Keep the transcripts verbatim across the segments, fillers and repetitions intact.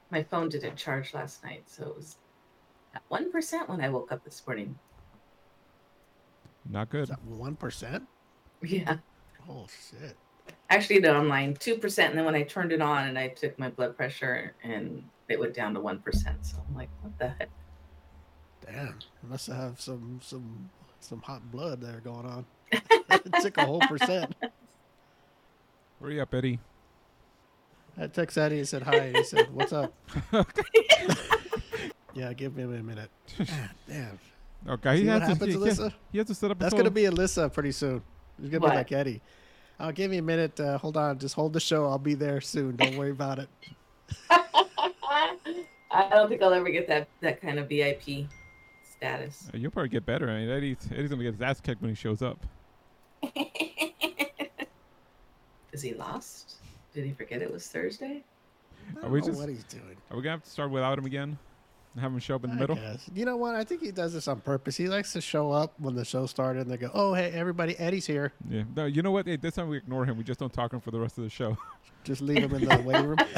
my phone didn't charge last night, so it was at one percent when I woke up this morning. Not good. One percent. Yeah. Oh shit. Actually, no, I'm lying. Two percent, and then when I turned it on and I took my blood pressure, and it went down to one percent. So I'm like, what the heck? Damn, I must have some some some hot blood there going on. It took a whole percent. Hurry up, Eddie. I texted Eddie and said hi. He said, "What's up?" Yeah, give me a minute. Man, damn. Okay, he See has, what to, happens, he, he has, Alyssa? he has to set up. That's his gonna whole- be Alyssa pretty soon. It's gonna What? be like Eddie. I'll give me a minute. Uh, hold on, just hold the show. I'll be there soon. Don't worry about it. I don't think I'll ever get that that kind of V I P status. Uh, You'll probably get better. I mean, Eddie's, Eddie's gonna get his ass kicked when he shows up. Is he lost? Did he forget it was Thursday? I Are don't we know just- what he's doing. Are we gonna have to start without him again? And have him show up in the I middle? guess. You know what? I think he does this on purpose. He likes to show up when the show started and they go, "Oh, hey, everybody, Eddie's here." Yeah. No, you know what? Hey, this time we ignore him. We just don't talk to him for the rest of the show. Just leave him in the waiting room.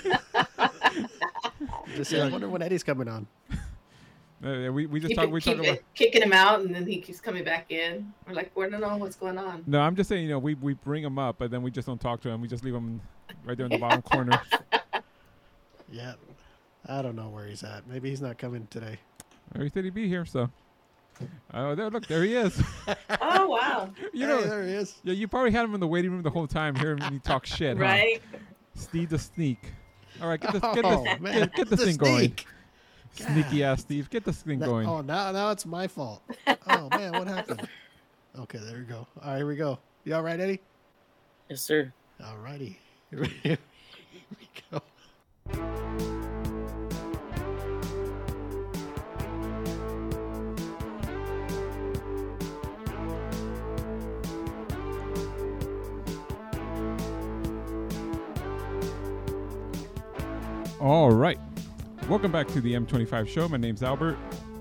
Just say, "I wonder when Eddie's coming on." Uh, yeah, we we just Keep talk. it- We keep talk it- about. kicking him out, and then he keeps coming back in. We're like, we don't know what's going on. No, I'm just saying. You know, we we bring him up, but then we just don't talk to him. We just leave him right there in the bottom corner. Yeah. I don't know where he's at. Maybe he's not coming today. Oh, he said he'd be here, so. Oh, there! Look, there he is. Oh wow! You Hey, know, there he is. yeah, you probably had him in the waiting room the whole time, hearing me talk shit, huh? Right? Steve the sneak. All right, get this, get Oh, this, man. get, get this The thing going. sneak. Sneaky ass Steve, get this thing That- going. oh, now now it's my fault. Oh man, what happened? Okay, there we go. All right, here we go. You all right, Eddie? Yes, sir. All righty. Here we go. All right, welcome back to the M twenty-five show. My name's Albert.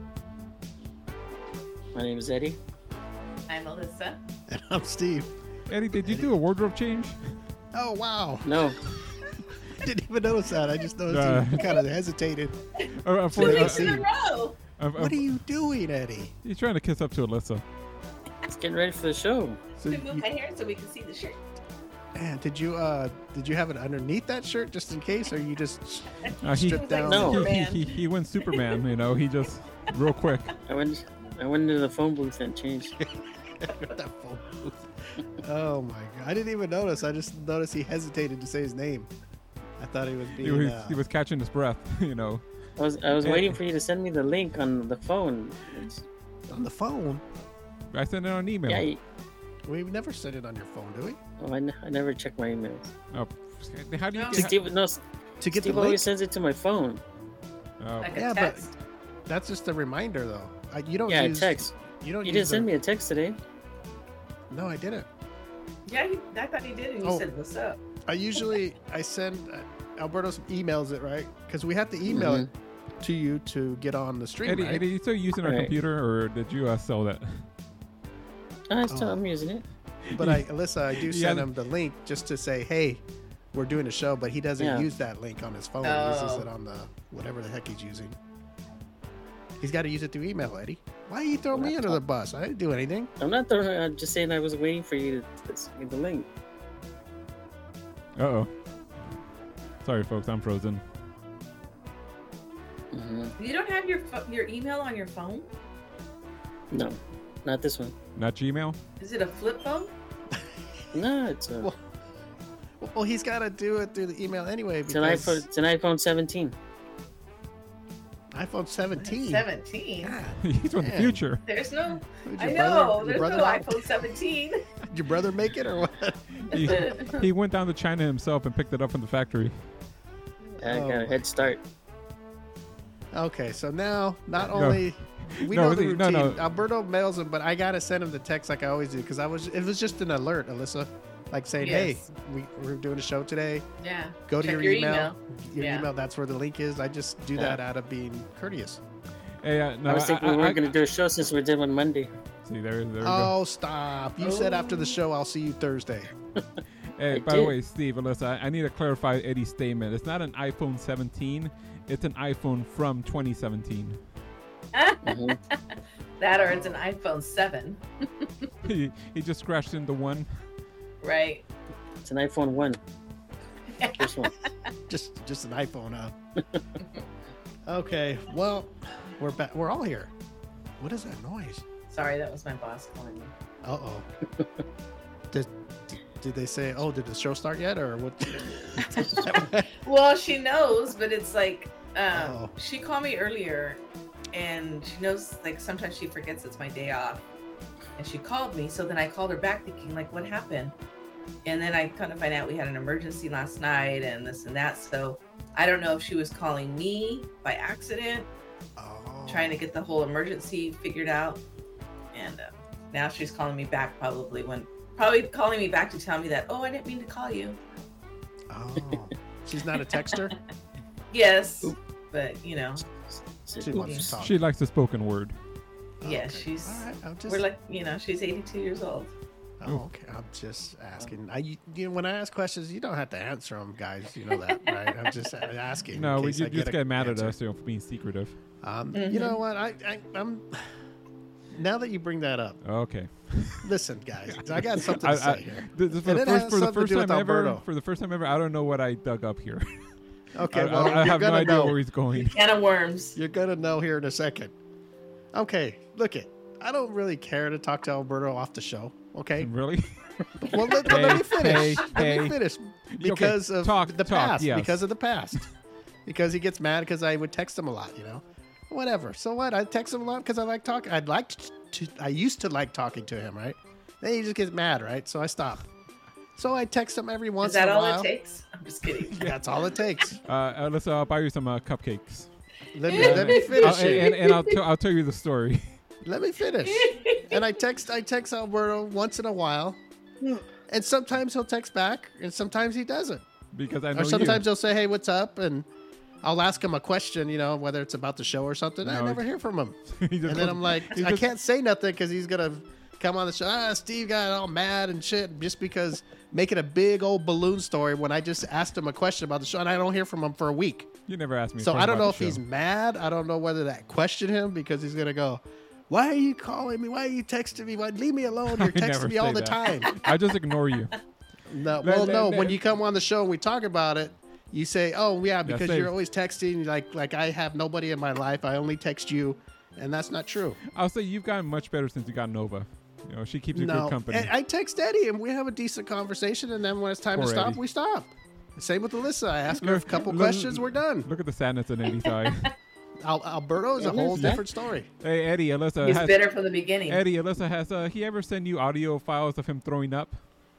My name is Eddie. I'm Alyssa. And I'm Steve. Eddie, did you do a wardrobe change? Oh wow! No, Didn't even notice that. I just noticed Uh. you kind of hesitated. Uh, uh, Two for, uh, weeks in a row. uh, uh, What are you doing, Eddie? He's trying to kiss up to Alyssa. it's getting ready for the show. So Can move you, my hair so we can see the shirt. man, did you uh did you have it underneath that shirt just in case, or you just Uh, he, stripped down? No. he, he, Superman. he, he went Superman, you know. He just real quick. I went, I went into the phone booth and changed. That phone booth. Oh my god! I didn't even notice. I just noticed he hesitated to say his name. I thought he was He being. was, uh, he was catching his breath, you know. I was, I was Eh. waiting for you to send me the link on the phone. It's, on the phone. I sent it on email. yeah, you, We never said it on your phone, do we? oh, I, n- I never check my emails. Oh, how do you No. get? Steve, no, To get Steve the link. always sends it to my phone. Oh, Like Yeah, a but- text. That's just a reminder, though. I, you don't Yeah, use. text. You don't. You use didn't send the- me a text today. No, I didn't. Yeah, he, I thought he did, and he Oh. said, "What's up?" I usually I send uh, Alberto emails it right because we have to email it to you to get on the stream. Eddie, right? Eddie, you still using our Right. computer, or did you uh, sell that? I still, Oh. I'm using it. But I, Alyssa, I do Yeah. send him the link just to say, hey, we're doing a show, but he doesn't Yeah. use that link on his phone. He uses Oh. it on the whatever the heck he's using. He's got to use it through email, Eddie. Why you throw me under the bus? I didn't do anything. I'm not throwing. I'm just saying I was waiting for you to, to send me the link. Uh oh. Sorry, folks, I'm frozen. hmm You don't have your pho- your email on your phone? No, not this one. Not Gmail. Is it a flip phone? No, it's a, Well, Well, he's got to do it through the email anyway it's an because iPhone. It's an iPhone seventeen. iPhone seventeen. Seventeen. God, He's from the man. future. There's no. Did I your know. brother- your There's brother no not- iPhone seventeen. Did your brother make it or what? He, he went down to China himself and picked it up from the factory. I Oh got a my- head start. Okay, so now not Go. only we No, know the the- routine. no, no. Alberto mails him, but I gotta send him the text like I always do because I was it was just an alert, Alyssa, like saying, Yes. "Hey, we, we're doing a show today. Yeah. Go to Check your, your email. email. Your Yeah. email. That's where the link is. I just do Yeah. that out of being courteous. Hey, uh, no, I was thinking we I- weren't I- going to do a show since we're doing on Monday. See, there, there we go. Oh, stop! You said after the show, I'll see you Thursday. Hey, I by the did. way, Steve, Alyssa, I, I need to clarify Eddie's statement. It's not an iPhone seventeen. It's an iPhone from twenty seventeen. Mhm. That or it's an iPhone seven, he, he just scratched in the one. right? It's an iPhone one. This one. Just just an iPhone, huh? Okay, well, we're back. We're all here. What is that noise? Sorry, that was my boss calling me. Uh oh. did did they say? Oh, did the show start yet, or what? Well, she knows, but it's like um, Oh. she called me earlier, and she knows like sometimes she forgets it's my day off, and she called me. So then I called her back, thinking like, what happened? And then I kind of find out we had an emergency last night, and this and that. So I don't know if she was calling me by accident, Oh. trying to get the whole emergency figured out, and uh, now she's calling me back probably when probably calling me back to tell me that, oh, I didn't mean to call you. Oh. She's not a texter. Yes, but you know, She wants to talk. She likes the spoken word. yeah, Okay. she's. All right. I'm just. We're like, you know, she's eighty-two years old. Oh, okay. I'm just asking. I, you, you know, when I ask questions, you don't have to answer them, guys. You know that, right? I'm just asking. No, in we case you I just a get mad answer. at us, you know, for being secretive. Um, Mhm. You know what? I, I, I'm. Now that you bring that up, Okay. listen, guys. I got something I, to say I, here. th- th- for, And the it first, has for the something to first do with time ever, Alberto. for the first time ever, I don't know what I dug up here. Okay, I, well, I, I you're have no gonna idea know. where he's going. Can of worms. You're gonna know here in a second. Okay, look it. I don't really care to talk to Alberto off the show. Okay. Really? Well, let, let me Hey, finish. hey, let me hey. finish Okay, because of talk, the talk, past. yes. Because of the past. Because he gets mad because I would text him a lot. You know. Whatever. So what? I text him a lot because I like talking. I'd like to, to. I used to like talking to him, right? Then he just gets mad, right? So I stop. So I text him every once Is that in a all while. it takes? I'm just kidding. That's all it takes. Uh, Alyssa, I'll buy you some uh, cupcakes. Let me let me I'll, finish it. and, and I'll, t- I'll tell you the story. Let me finish. And I text I text Alberto once in a while. And sometimes he'll text back and sometimes he doesn't. Because I know Or sometimes you. he'll say, "Hey, what's up?" and I'll ask him a question, you know, whether it's about the show or something. I No, never hear from him. He just And then goes- I'm like, he I just- can't say nothing because he's gonna come on the show. Ah, Steve got all mad and shit just because making a big old balloon story when I just asked him a question about the show and I don't hear from him for a week. You never asked me. a So question I don't about know the if he's show. mad. I don't know whether that questioned him because he's gonna go, "Why are you calling me? Why are you texting me? Why leave me alone? You're I never texting me all say the that. time." I just ignore you. No, Let- well, let- no. let- When you come on the show and we talk about it, you say, "Oh yeah," because safe. you're always texting. Like like I have nobody in my life. I only text you, and that's not true. I'll say you've gotten much better since you got Nova. You know, she keeps you No, good company. I I text Eddie, and we have a decent conversation. And then when it's time Poor to stop, Eddie. we stop. Same with Alyssa. I ask her a Look- couple look- questions. We're done. Look at the sadness in Eddie's eye. Al- Alberto is a Yeah, whole yeah. different story. Hey, Eddie, Alyssa He's has bitter from the beginning. Eddie, Alyssa has uh, he ever send you audio files of him throwing up?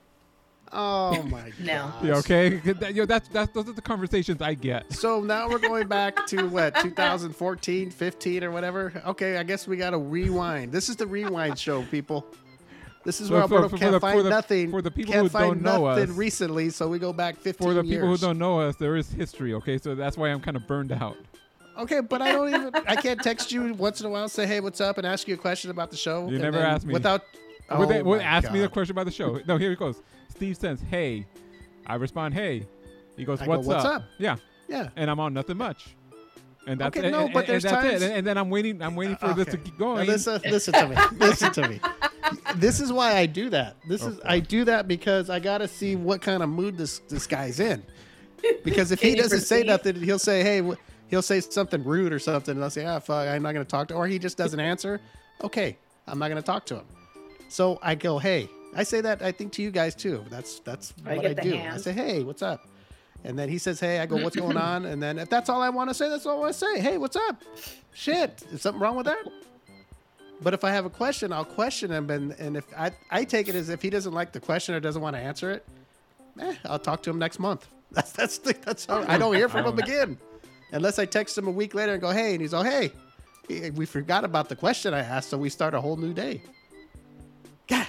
Oh my No. god. Yeah, okay. That, you know, that's that's those are the conversations I get. So now we're going back to what, two thousand fourteen, fifteen, or whatever. Okay, I guess we got to rewind. This is the rewind show, people. This is So where for- Alberto for can't the- find for the- nothing. for the people can't who find don't know nothing us- recently, so we go back fifteen For the years. people who don't know us, there is history. Okay, so that's why I'm kind of burned out. Okay, but I don't even. I can't text you once in a while, say hey, what's up, and ask you a question about the show. You and never then asked me. without. Oh would they, would my ask me the God. question about the show? No, here it goes. Steve says, "Hey," I respond, "Hey." He goes, I go, "What's, "What's up? up?" Yeah, Yeah. and I'm on nothing much. And that's Okay, and, no, and- but and there's that's times- it. And, and then I'm waiting. I'm waiting for this to Okay. keep Now going. listen, listen to me. Listen to me. This is why I do that. This is Okay. I do that because I gotta see what kind of mood this this guy's in. Because if Can he you doesn't say proceed? nothing, he'll say, "Hey," wh- he'll say something rude or something, and I'll say, "Ah, fuck, I'm not gonna talk to," or he just doesn't answer. Okay, I'm not gonna talk to him. So I go, "Hey," I say that I think to you guys too. That's that's I what I get the do. I hand. say, "Hey, what's up?" And then he says, "Hey," I go, "What's going on?" And then if that's all I want to say, that's all I want to say. "Hey, what's up?" Shit, is something wrong with that? But if I have a question, I'll question him, and, and if I, I take it as if he doesn't like the question or doesn't want to answer it, eh, I'll talk to him next month. That's that's the, that's how I don't hear from him again, unless I text him a week later and go, "Hey," and he's all, "Hey, eh, we forgot about the question I asked, so we start a whole new day." God,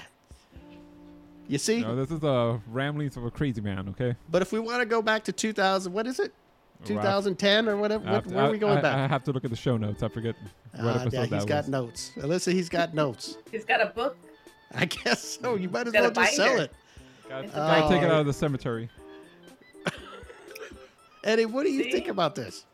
you see. No, this is a ramblings of a crazy man. Okay. But if we want to go back to two thousand, what is it? two thousand ten or whatever. I What, have to- where are we going I, back? I have to look at the show notes. I forget what Ah, episode yeah, he's that got was. notes. Alyssa, he's got notes. He's got a book. I guess so. You might as Got a well just sell binder. it. Gotta, It's gotta take it Oh. out of the cemetery. Eddie, what do you See? think about this?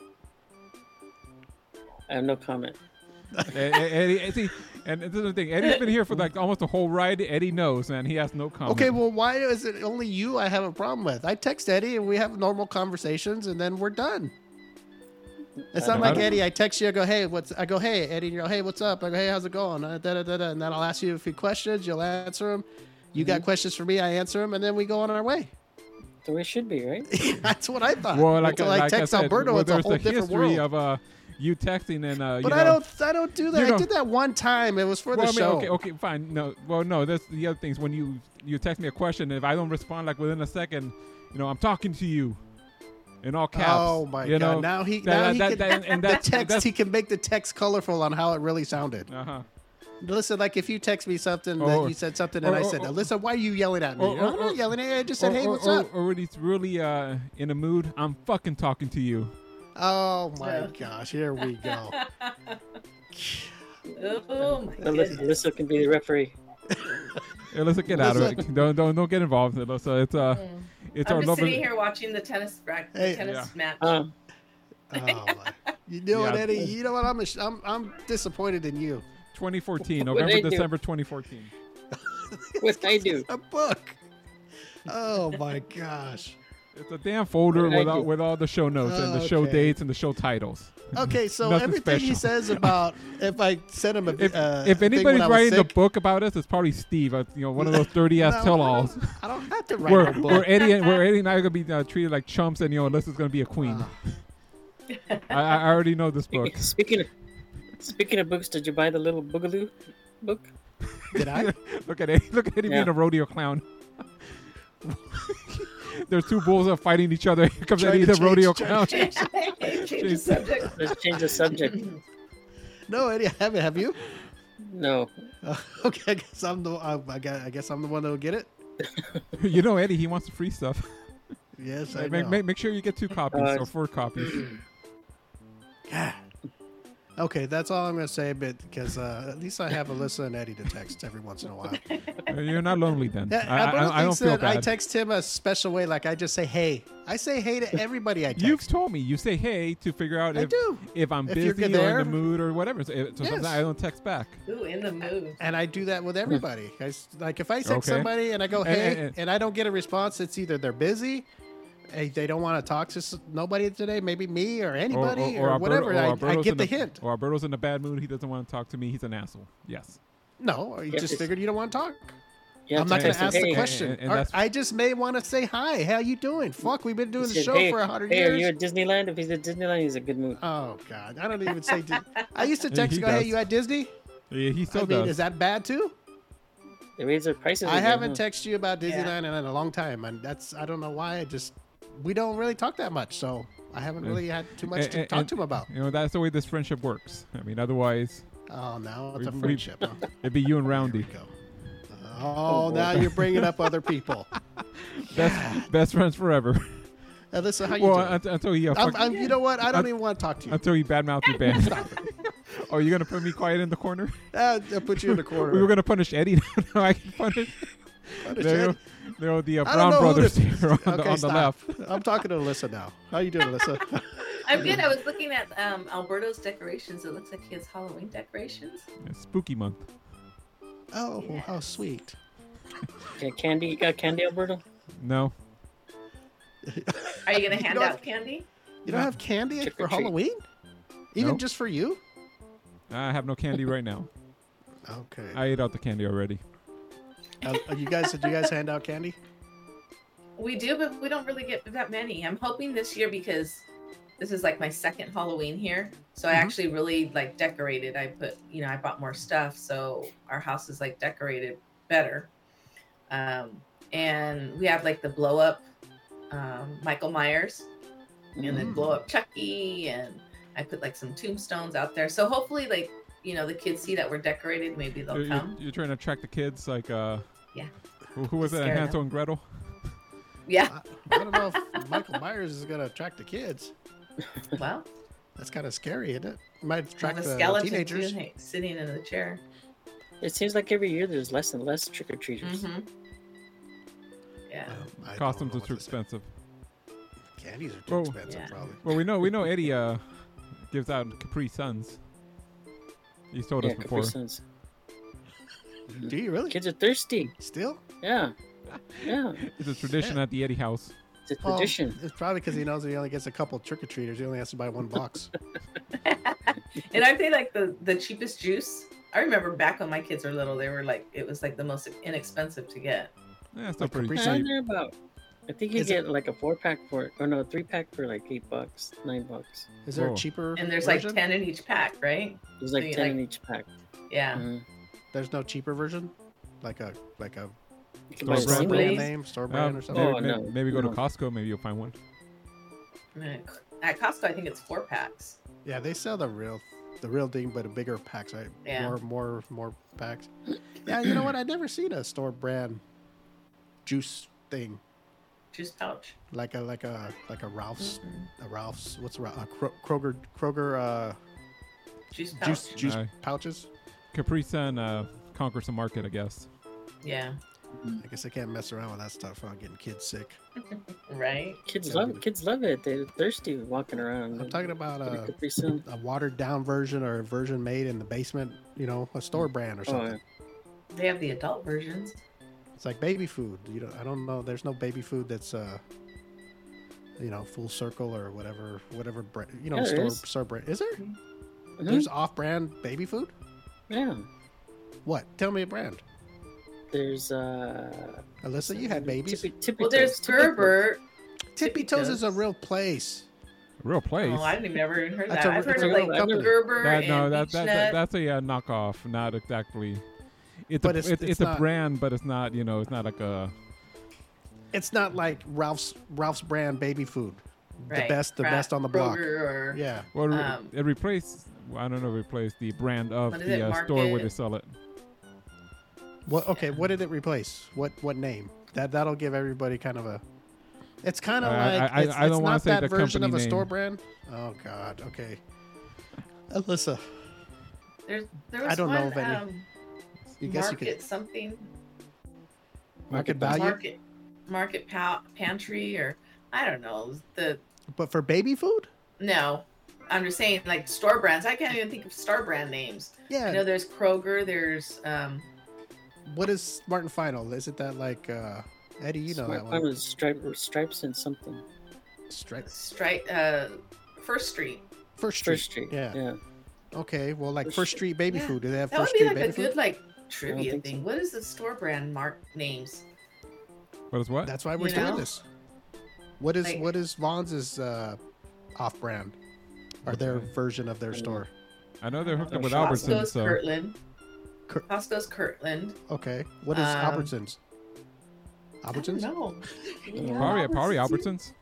I have no comment. E- E- Eddie, Eddie, and this is the thing. Eddie's been here for like almost the whole ride. Eddie knows, man. He has no comment. Okay, well, why is it only you I have a problem with? I text Eddie and we have normal conversations and then we're done. It's I not don't- like I don't- Eddie. I text you. I go, hey, what's? I go, hey, Eddie. And you go, hey, what's up? I go, hey, how's it going? Uh, da, da, da, da. And then I'll ask you a few questions. You'll answer them. You got questions for me. I answer them, and then we go on our way. The way it should be, right? That's what I thought. Well, like, Until like I text I said, Alberto, well, it's a there's whole the different history world. of uh, you texting and uh, you but know, I don't. I don't do that. you I know- did that one time. It was for well, the I mean, show. okay, okay, fine. No, well, no. That's the other things. When you you text me a question, if I don't respond like within a second, you know, I'm talking to you, in all caps. Oh my you god! know? Now he That- now he that- can, that- and the that's- text. that's- He can make the text colorful on how it really sounded. Uh huh. Listen, like if you text me something that Or- you said something and or- I or- said, or- "Listen, why are you yelling at me?" or- I'm or- not yelling at you. I just said, "Hey, what's or, up?" Or when he's really uh, in a mood, I'm fucking talking to you. Oh my Yeah. gosh! Here we go. Oh my Alyssa, goodness. Alyssa can be the referee. Hey, let's get out of Listen. it. Don't don't don't get involved. Alyssa. It's uh, Mm. it's I'm our just lovely. sitting here watching the tennis rack, Hey. the tennis Yeah. match. Uh, Oh my. You know what, Yeah. Eddie? You know what? I'm ash- I'm I'm disappointed in you. twenty fourteen, What'd November, I do? December twenty fourteen. what I do? A book. Oh my gosh. It's a damn folder What'd I with all, do? with all the show notes and the show Okay. dates and the show titles. Okay, so Nothing everything he special. says about if I send him a If, uh, if thing when anybody's I was writing a sick- book about us, it's probably Steve. Uh, you know, one of those dirty ass No, tell-alls. I don't, I don't have to write Where, a book. where Eddie and where Eddie and I are gonna be uh, treated like chumps, and you know, Alyssa's gonna be a queen. Ah. I, I already know this book. Speaking of, speaking of books, did you buy the little Boogaloo book? Did I? Look at Eddie. Look at Eddie Yeah. being a rodeo clown. There's two bulls that are fighting each other. Here comes Trying Eddie, to the change- rodeo trying clown. to Change the subject. Let's change the subject. No, Eddie, I haven't. Have you? No. Uh, okay, I guess I'm the. I, I, guess, I guess I'm the one that'll get it. You know, Eddie, he wants the free stuff. Yes, I make, know. make, make sure you get two copies Uh, or four copies. God. Okay, that's all I'm gonna say. But because uh, at least I have Alyssa and Eddie to text every once in a while. Uh, You're not lonely then. Yeah, I, Alberto I, I don't thinks feel that I bad. text him a special way. Like I just say hey. I say hey to everybody I text. You've told me you say hey to figure out I if do. if I'm If you're busy good or in there. the mood or whatever. So, so Yes. sometimes I don't text back. Ooh, in the mood. And I do that with everybody. I s like if I text Okay. somebody and I go And- hey and- and, and- I don't get a response, it's either they're busy, hey, they don't want to talk to s- nobody today, maybe me or anybody or, Alberto- whatever. or I, I Alberto's get in the a- hint. Or Alberto's in a bad mood. He doesn't want to talk to me. He's an asshole. Yes. No, you Yeah, just it's- figured you don't want to talk. You have I'm not to going text to him, ask the hey, question. And- and Or that's- I just may want to say hi. How you doing? Fuck, we've been doing the He said, show hey, for a hundred hey, are you years. at Disneyland? If he's at Disneyland, he's in a good mood. Oh God, I don't even say. Di- I used to He- text he go, hey, does. you at Disney? Yeah, he still I mean, does. is that bad too? They raise their prices. I again, haven't huh? texted you about Yeah. Disneyland in a long time, and that's I don't know why. I just we don't really talk that much, so I haven't really had too much And- to and- talk and, to him about. You know, that's the way this friendship works. I mean, otherwise, Oh, now it's a we- we- friendship. Huh? it'd be you and Here Roundy. we go. Oh, now you're bringing up other people. Best, best friends forever. Alyssa, how you well, doing? until, until he, uh, I'm, fuck- I'm, you know what? I don't I'm- even want to talk to you. until he badmouth your band. Oh, you gonna put me quiet in the corner? Uh, I'll put you in the corner. We were gonna punish Eddie. Now I can punish. Punish There, Ed. there are the uh, I don't Brown know who brothers to- here on, the, Okay, on the stop. left. I'm talking to Alyssa now. How you doing, Alyssa? I'm good. I was looking at um, Alberto's decorations. It looks like he has Halloween decorations. It's spooky month. Oh, Yeah. how sweet. Okay, candy. You got candy, Alberto? No, Are you gonna You hand don't- out candy? You don't have candy Trick for or treat. Halloween? Even No. just for you? I have no candy right now. Okay. I ate out the candy already. Uh, you guys, did you guys hand out candy? We do, but we don't really get that many. I'm hoping this year because this is like my second Halloween here. So I Mhm. actually really like decorated. I put, you know, I bought more stuff. So our house is like decorated better. Um, and we have like the blow up um, Michael Myers and then Mm. blow up Chucky. And I put like some tombstones out there. So hopefully, like, you know, the kids see that we're decorated. Maybe they'll You're, come. you're, you're trying to attract the kids, like uh, Yeah. Who, who was it? Scare them. Hansel and Gretel. Yeah. I, I don't know if Michael Myers is going to attract the kids. Well, That's kind of scary, isn't it? Might have attract a the skeleton teenagers. too, hey, sitting in the chair. It seems like every year there's less and less trick or treaters. hmm Yeah. Um, I don't Costumes know are what too to say. expensive. Candies are too Oh. expensive, Yeah. probably. Well, we know we know Eddie uh gives out Capri Suns. He's told Yeah, us before. Capri Suns. Do you really? Kids are thirsty. Still? Yeah. Yeah. It's a tradition at the Eddie house. It's a Well, tradition. it's probably because he knows he only gets a couple trick or treaters. He only has to buy one box. And I pay like the the cheapest juice. I remember back when my kids were little, they were like it was like the most inexpensive to get. Yeah, it's still Like pretty Capri cheap. Sun. And they're about. I think you Is it- get like a four pack for, or no, a three pack for like eight bucks, nine bucks. Is there Whoa. a cheaper And there's version? like ten in each pack, right? There's like So you, ten like- in each pack. Yeah. Mhm. There's no cheaper version? Like a like a You can Store buy brand. store singles. brand name, store brand Um, or something? maybe, Oh, maybe, no, maybe go no. to Costco. Maybe you'll find one. At Costco, I think it's four packs. Yeah, they sell the real the real thing, but in bigger packs, right? Yeah. More more more packs. Yeah, you know what? I never seen a store brand juice thing. Juice pouch. Like a like a like a Ralph's Mm-mm. a Ralph's what's a, a Kro- Kroger Kroger uh Juice pouch. juice juice Uh, pouches. Capri Sun uh, conquers the market, I guess. Yeah. I guess I can't mess around with that stuff. I'm getting kids sick. Right. Kids Yeah, love we- it. Kids love it. They're thirsty walking around. I'm talking about Get a a, Capri Sun. a watered down version or a version made in the basement. You know, a store brand or Oh, something. yeah. They have the adult versions. It's like baby food. You don't. I don't know. There's no baby food that's uh, you know, Full Circle or whatever, whatever brand. You know, Yeah, there store is. store brand. Is there? Mhm. There's off-brand baby food. Yeah. What? Tell me a brand. There's uh. Alyssa, you had babies. Tippy, tippy Well, there's Toes, Tippy Toes. Gerber. Tippy Toes is a real place. A real place. Oh, I didn't even never even heard That's that. a- I've heard it's of a like real company. Gerber that, and no, that, Beech that, Nut. that that's a uh, knockoff, not exactly. It's But a it's- it's, it's it's a not- brand, but it's not. You know, it's not like a. It's not like Ralph's Ralph's brand baby food. Right. The best, the Kraft, best on the block. Kroger or Yeah. Well, it re- Um, it replaced. I don't know. Replaced the brand of What is the it, uh, store where Market? they sell it. What? Okay. What did it replace? What? What name? That that'll give everybody kind of a. It's kind of I- like I- I- it's, I don't it's wanna not say that the version of a company store name. brand. Oh God. Okay. Alyssa, there's there I was don't know one of any. um, you guess you market could something market value, market market pa- pantry or I don't know the but for baby food. no. I'm just saying like store brands. I can't even think of store brand names. I know Yeah. there's Kroger. There's um What is Smart and Final? Is it that like uh Eddie? You know Smart that Fun one. was stripe, stripes and something. Stripes. Stripe uh First Street. First Street. First Street. Yeah. Yeah. Okay. Well, like First First Street. Street baby Yeah. food. Do they have That would First be Street like baby a food? good like trivia think thing. so. What is the store brand mark names? What is what? That's why we're You doing know? this. What is Like- what is Vaughn's uh, off brand? Or their Okay. version of their I don't store? I know they're hooked up Oh, with Costco's Albertsons, Costco's so Kirtland. Cur- Costco's Kirtland. Okay. What is Um, Albertsons? Albertsons? No. probably probably Albertsons,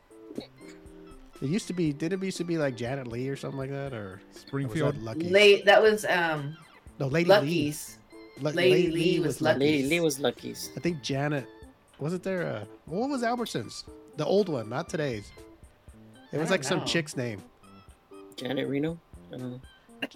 It used to be. Did it used to be like Janet Lee or something like that, or or was Springfield. that Lucky? Late. That was um No, Lady Lee. Lucky's. Lu- Lady Lee was Lucky. Lady Lee was Lucky's. I think Janet. Wasn't there a? What was Albertsons? The old one, not today's. It I was don't like some know. chick's name. Janet Reno. I don't know.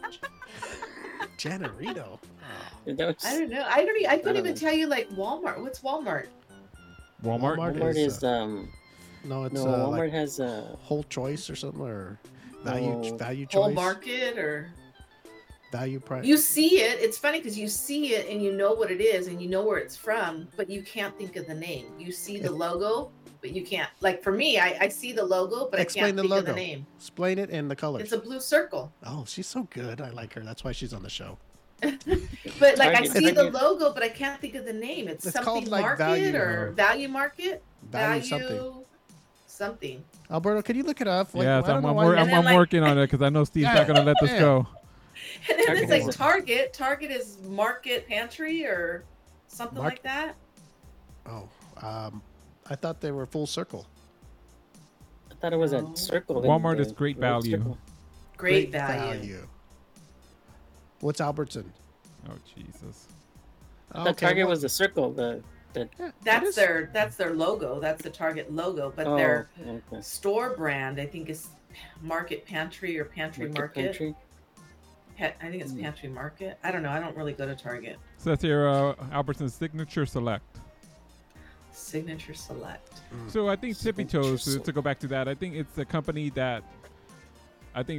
Janet Reno. That was, I don't know. I don't. e- I couldn't don't even know. tell you like Walmart. What's Walmart? Walmart. Walmart Walmart is, is um No, it's no uh, Walmart like has uh Whole Choice or something, or value No. value Whole choice, Market or value price. you see it. It's funny because you see it and you know what it is and you know where it's from, but you can't think of the name. You see the It- logo, but you can't. Like for me, I, I see the logo, but Explain I can't the think of logo. the name. Explain it in the colors. It's a blue circle. Oh, she's so good. I like her. That's why she's on the show. But like I Target- see the Target. logo, but I can't think of the name. It's, It's something called, like, market value, or uh, value market. Value something. something. Alberto, can you look it up? Like, Yes, I don't I'm, know I'm, why wor- you- I'm, And then, I'm like- working on it because I know Steve's not gonna let this Yeah. go. And then Target it's like is- Target. Target is market pantry or something Mark- like that. Oh, um, I thought they were Full Circle. I thought it was No. a circle. in Walmart the is great red value. circle. Great, value. What's Albertson? Oh Jesus. I thought Target was the circle. The the Yeah, That's that is- their that's their logo. That's the Target logo. But oh, their okay. store brand, I think, is Market Pantry or Pantry Market Market. Pantry. Pa- I think it's Hmm. Pantry Market. I don't know. I don't really go to Target. So that's your uh, Albertsons Signature Select. Signature Select. So I think Tippy Toes, to, Interesting. to go back to that, I think it's a company that I think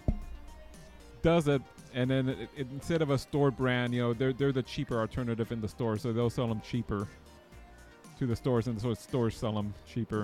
does it, and then it, it, instead of a store brand, you know, they're they're the cheaper alternative in the store, so they'll sell them cheaper to the stores, and so stores sell them cheaper.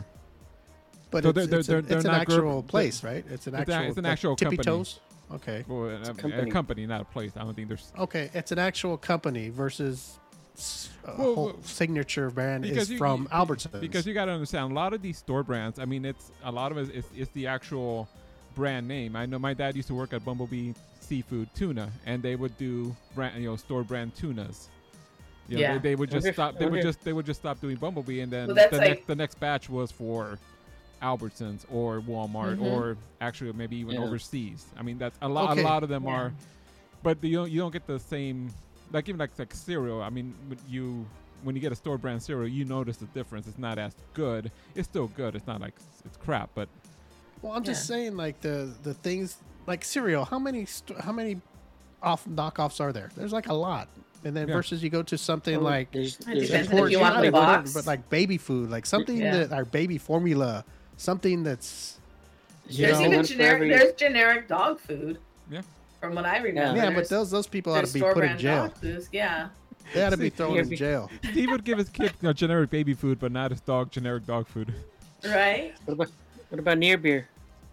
But So it's, they're- it's, they're- a- they're it's an not gr- actual they're- place, right? It's an It's a- actual. it's an like actual Tippy company. Toes. Okay. Well, a, a a company. company, not a place. I don't think there's Okay, it's an actual company versus s- a Well, whole well, signature brand is because you- from you- Albertsons. because you got to understand a lot of these store brands. I mean, it's a lot of it is it's the actual brand name. I know my dad used to work at Bumblebee Seafood Tuna, and they would do brand, you know, store brand tunas. You know, Yeah. they, they would just Okay, stop. They would okay. just they would just stop doing Bumblebee, and then Well, the that's next like- the next batch was for Albertsons or Walmart Mhm. or actually maybe even Yeah. overseas. I mean, that's a lot. Okay. A lot of them Yeah. are, but you don't you don't get the same like even like like cereal. I mean, when you when you get a store brand cereal, you notice the difference. It's not as good. It's still good. It's not like it's, it's crap, but well, I'm just Yeah. saying, like the the things like cereal. How many st- how many off knockoffs are there? There's like a lot. And then Yeah. versus you go to something Oh, like there's, It there's depends import- if you want not the even- box. but like baby food, like something Yeah. that our baby formula, something that's you There's know, even one for generic. every- There's generic dog food. Yeah. From what I remember. yeah, but There's- those those people ought there's to be put in store-brand jail. dog foods, Yeah. They ought to be See, thrown yeah, in be- jail. he would give his kid you know, generic baby food, but not his dog generic dog food. Right. What about what about near beer?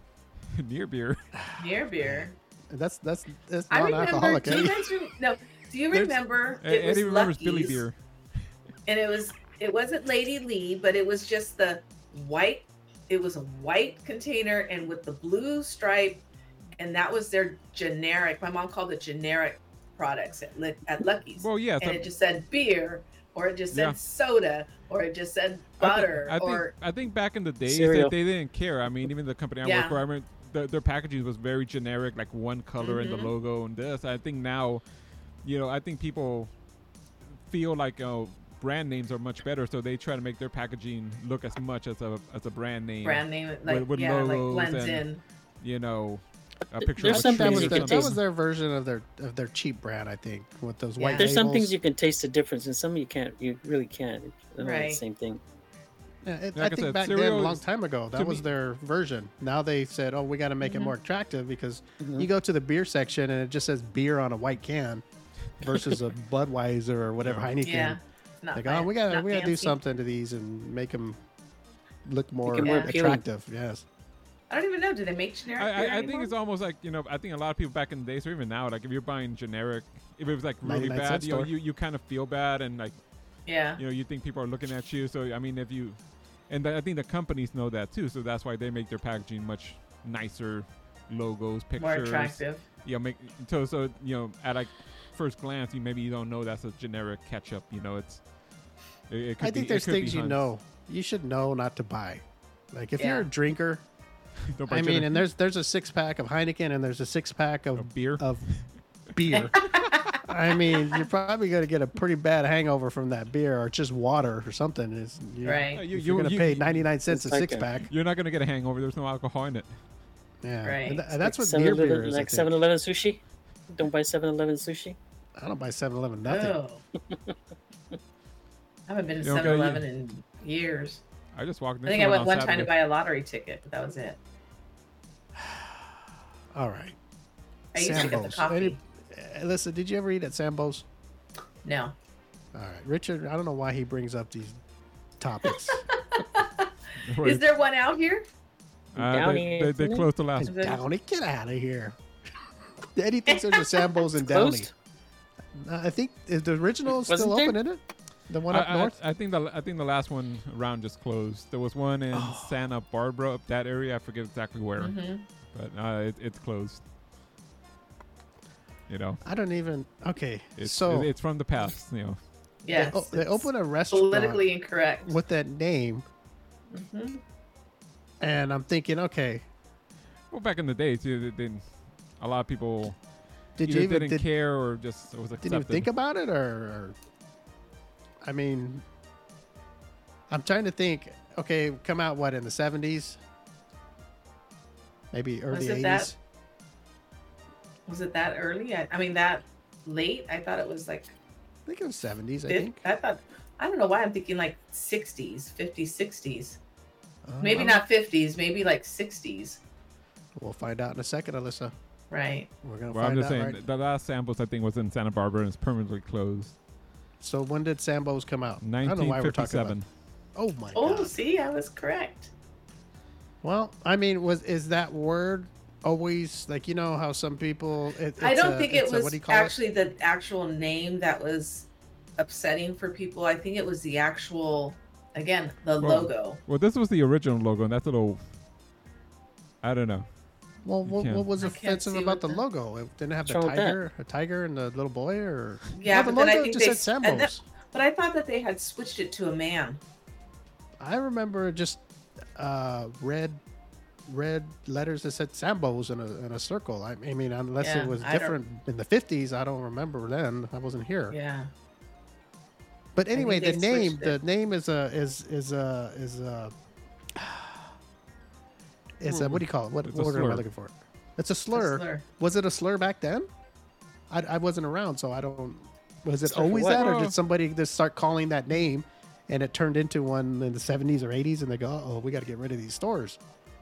Near beer. Near beer. That's that's that's I remember. non-alcoholic. Do you eh? guys rem- no? Do you There's- remember? It was Eddie remembers Lucky's, Billy beer. and it was it wasn't Lady Lee, but it was just the white. It was a white container and with the blue stripe, and that was their generic. My mom called it generic products at Lu- at Lucky's, Well, yeah. and so- it just said beer, or it just said Yeah. soda, or it just said I think- butter, I think, or I think back in the days they, Cereal. they didn't care. I mean, even the company I Yeah. work for, I remember the, their packaging was very generic, like one color in Mhm. the logo and this. I think now, you know, I think people feel like oh, brand names are much better, so they try to make their packaging look as much as a as a brand name. brand name, like with yeah, like logos blends and in. You know, a picture There's of a some tree That things or was, you their, can something. that taste. was their version of their of their cheap brand, I think, with those white Yeah. There's some things labels. you can taste the difference, and some you can't. You really can't. They're not Right. the same thing. Yeah, it, Like I I think said, back then, cereal a long is- time ago, that to was me- their version. Now they said, "Oh, we got to make it Mhm. more attractive," because Mhm. you go to the beer section and it just says beer on a white can, versus a Budweiser or whatever Yeah. Heineken. Yeah. Not Like, fan- oh, we got to not we got to do fancy. something to these and make them look more, it more appealing. attractive. Yes. I don't even know. Do they make generic I, beer I, I think anymore? it's almost like you know I think a lot of people back in the days or even now like if you're buying generic if it was like really ninety-nine bad cent you know store. you, you kind of feel bad and like Yeah. you know you think people are looking at you so I mean if you and th- I think the companies know that too so that's why they make their packaging much nicer logos pictures More attractive. you know make so so you know at like first glance you maybe you don't know that's a generic ketchup you know it's it, it could I think be, it there's could be things you Hunt's. know you should know not to buy. Like if you're Yeah. a drinker, Don't buy I mean, generic- and there's there's a six pack of Heineken and there's a six pack of of beer of beer. I mean, you're probably going to get a pretty bad hangover from that beer, or just water or something. Is you, Right. Uh, If you- you're you- going to you- pay ninety-nine cents a It's like six a- pack. you're not gonna get a hangover there's no alcohol in it Yeah, Right. And th- and that's Like what seven beer eleven, beer is. I like think. seven eleven sushi. Don't buy seven eleven sushi. I don't buy seven eleven nothing. Oh. I haven't been to You don't seven go- eleven in years. I just walked I think into I one went on one time Saturday. to buy a lottery ticket, but that was it. All right. I used to get the Sambo's. coffee. Any- uh, listen, did you ever eat at Sambo's? No. All right, Richard. I don't know why he brings up these topics. Where- Is there one out here? uh, Downey, they, they, they isn't it? closed the last Is it- Downey, get out of here. Eddie thinks there's a Sambo's in Downey. Closed? Uh, I think is the original Wasn't still there? open, isn't it? The one I, up I- north. I think the I think the last one around just closed. There was one in Oh. Santa Barbara, up that area. I forget exactly where, hmm but uh, it, it's closed. You know, I don't even. Okay, it's so it's from the past. You know, Yes. they, o- they it's open a restaurant politically incorrect. with that name, hmm and I'm thinking, okay, well, back in the day too, they didn't. A lot of people did either you even didn't did, care or just it was accepted. didn't even think about it, or, or I mean, I'm trying to think. Okay, come out what in the seventies, maybe early it that- eighties. Was it that early? I, I mean, that late? I thought it was like. I think it was seventies. I fif- think. I thought. I don't know why I'm thinking like sixties, fifties, sixties. Uh, Maybe not fifties, maybe like sixties. We'll find out in a second, Alyssa. Right. We're gonna Well, I'm find just out. saying Right. the last Sambo's I think was in Santa Barbara and it's permanently closed. So when did Sambo's come out? I don't know why we're talking about. nineteen fifty-seven. Oh my Oh, god. see, I was correct. Well, I mean, was is that word always like, you know how some people? It, I it's don't a- think it it's a- was what do you call it? actually the actual name that was upsetting for people. I think it was the actual, again, the Well, logo. Well, this was the original logo, and that's a little. I don't know. Well, You what, can't- what was I can't offensive see about what the the- logo? It didn't have the What's wrong with that? tiger, a tiger, and the little boy, or Yeah, no, the but then I logo think just they said and that- Sambo's. But I thought that they had switched it to a man. I remember just uh, red, red letters that said Sambo's in a in a circle. I, I mean, unless Yeah, it was I don't- different in the fifties, I don't remember then. I wasn't here. Yeah. But anyway, they the name, switched the it. name is a is is a is a is a what do you call it? What, It's what a word am I slur. looking for? It's a It's a slur. slur. Was it a slur back then? I, I wasn't around, so I don't. Was it Slur for always what? that, or Oh. did somebody just start calling that name, and it turned into one in the seventies or eighties, and they go, "Oh, we got to get rid of these stores."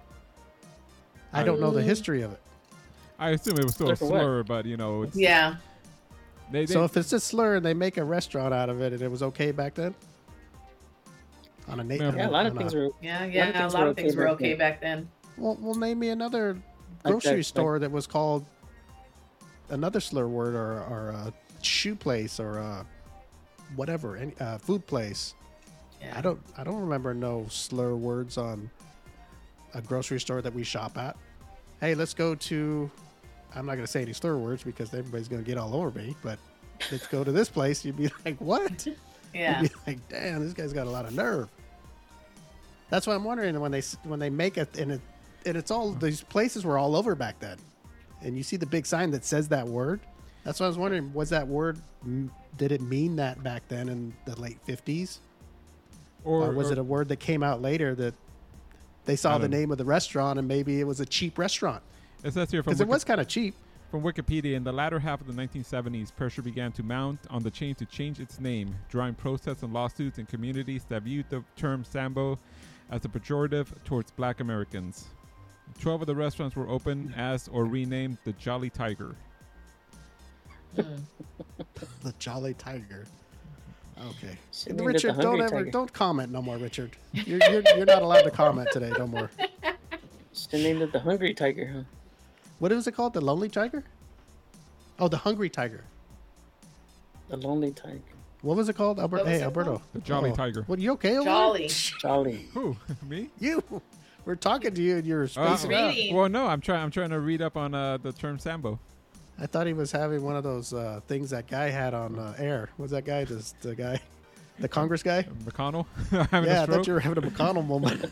I don't know the Um, history of it. I assume it was still a Slur for what? slur, but you know, it's, Yeah. they, they, So if it's a slur and they make a restaurant out of it, and it was okay back then. On a, na- Yeah, on Yeah, a lot of on things were. Yeah, yeah. A lot of things were okay back then. Well, well, name me another Like grocery that, store that was called another slur word, or, or a shoe place, or a whatever, any uh, food place. Yeah. I don't, I don't remember no slur words on a grocery store that we shop at. Hey, let's go to. I'm not going to say any slur words because everybody's going to get all over me. But let's go to this place. You'd be like, what? Yeah. You'd be like, damn, this guy's got a lot of nerve. That's why I'm wondering when they s- when they make it, and it and it's all these places were all over back then, and you see the big sign that says that word. That's why I was wondering, was that word, m- did it mean that back then in the late fifties, or, was it a word that came out later that they saw I the don't know. name of the restaurant and maybe it was a cheap restaurant It says here from because it Wiki- was kind of cheap. From Wikipedia, in the latter half of the nineteen seventies, pressure began to mount on the chain to change its name, drawing protests and lawsuits in communities that viewed the term Sambo as a pejorative towards black Americans. Twelve of the restaurants were open as or renamed the Jolly Tiger. Mm. The Jolly Tiger. Okay, Should've named it the Richard, don't Hungry ever, Tiger. don't comment no more, Richard. You're, you're, you're not allowed to comment today, no more. Should have named it the Hungry Tiger, huh? What was it called? The Lonely Tiger? Oh, the Hungry Tiger. The Lonely Tiger. What was it called? Albert, What was hey, it Alberto. called? The Jolly Oh. Tiger. What, you okay over Jolly. Jolly. Who? Me? there? You. We're talking to you and you're Uh, spacing out. reading. well, no, I'm trying. I'm trying to read up on uh, the term Sambo. I thought he was having one of those uh, things that guy had on uh, air. Was that guy? This the guy, the Congress guy? McConnell having Yeah, a I stroke. thought you were having a McConnell moment.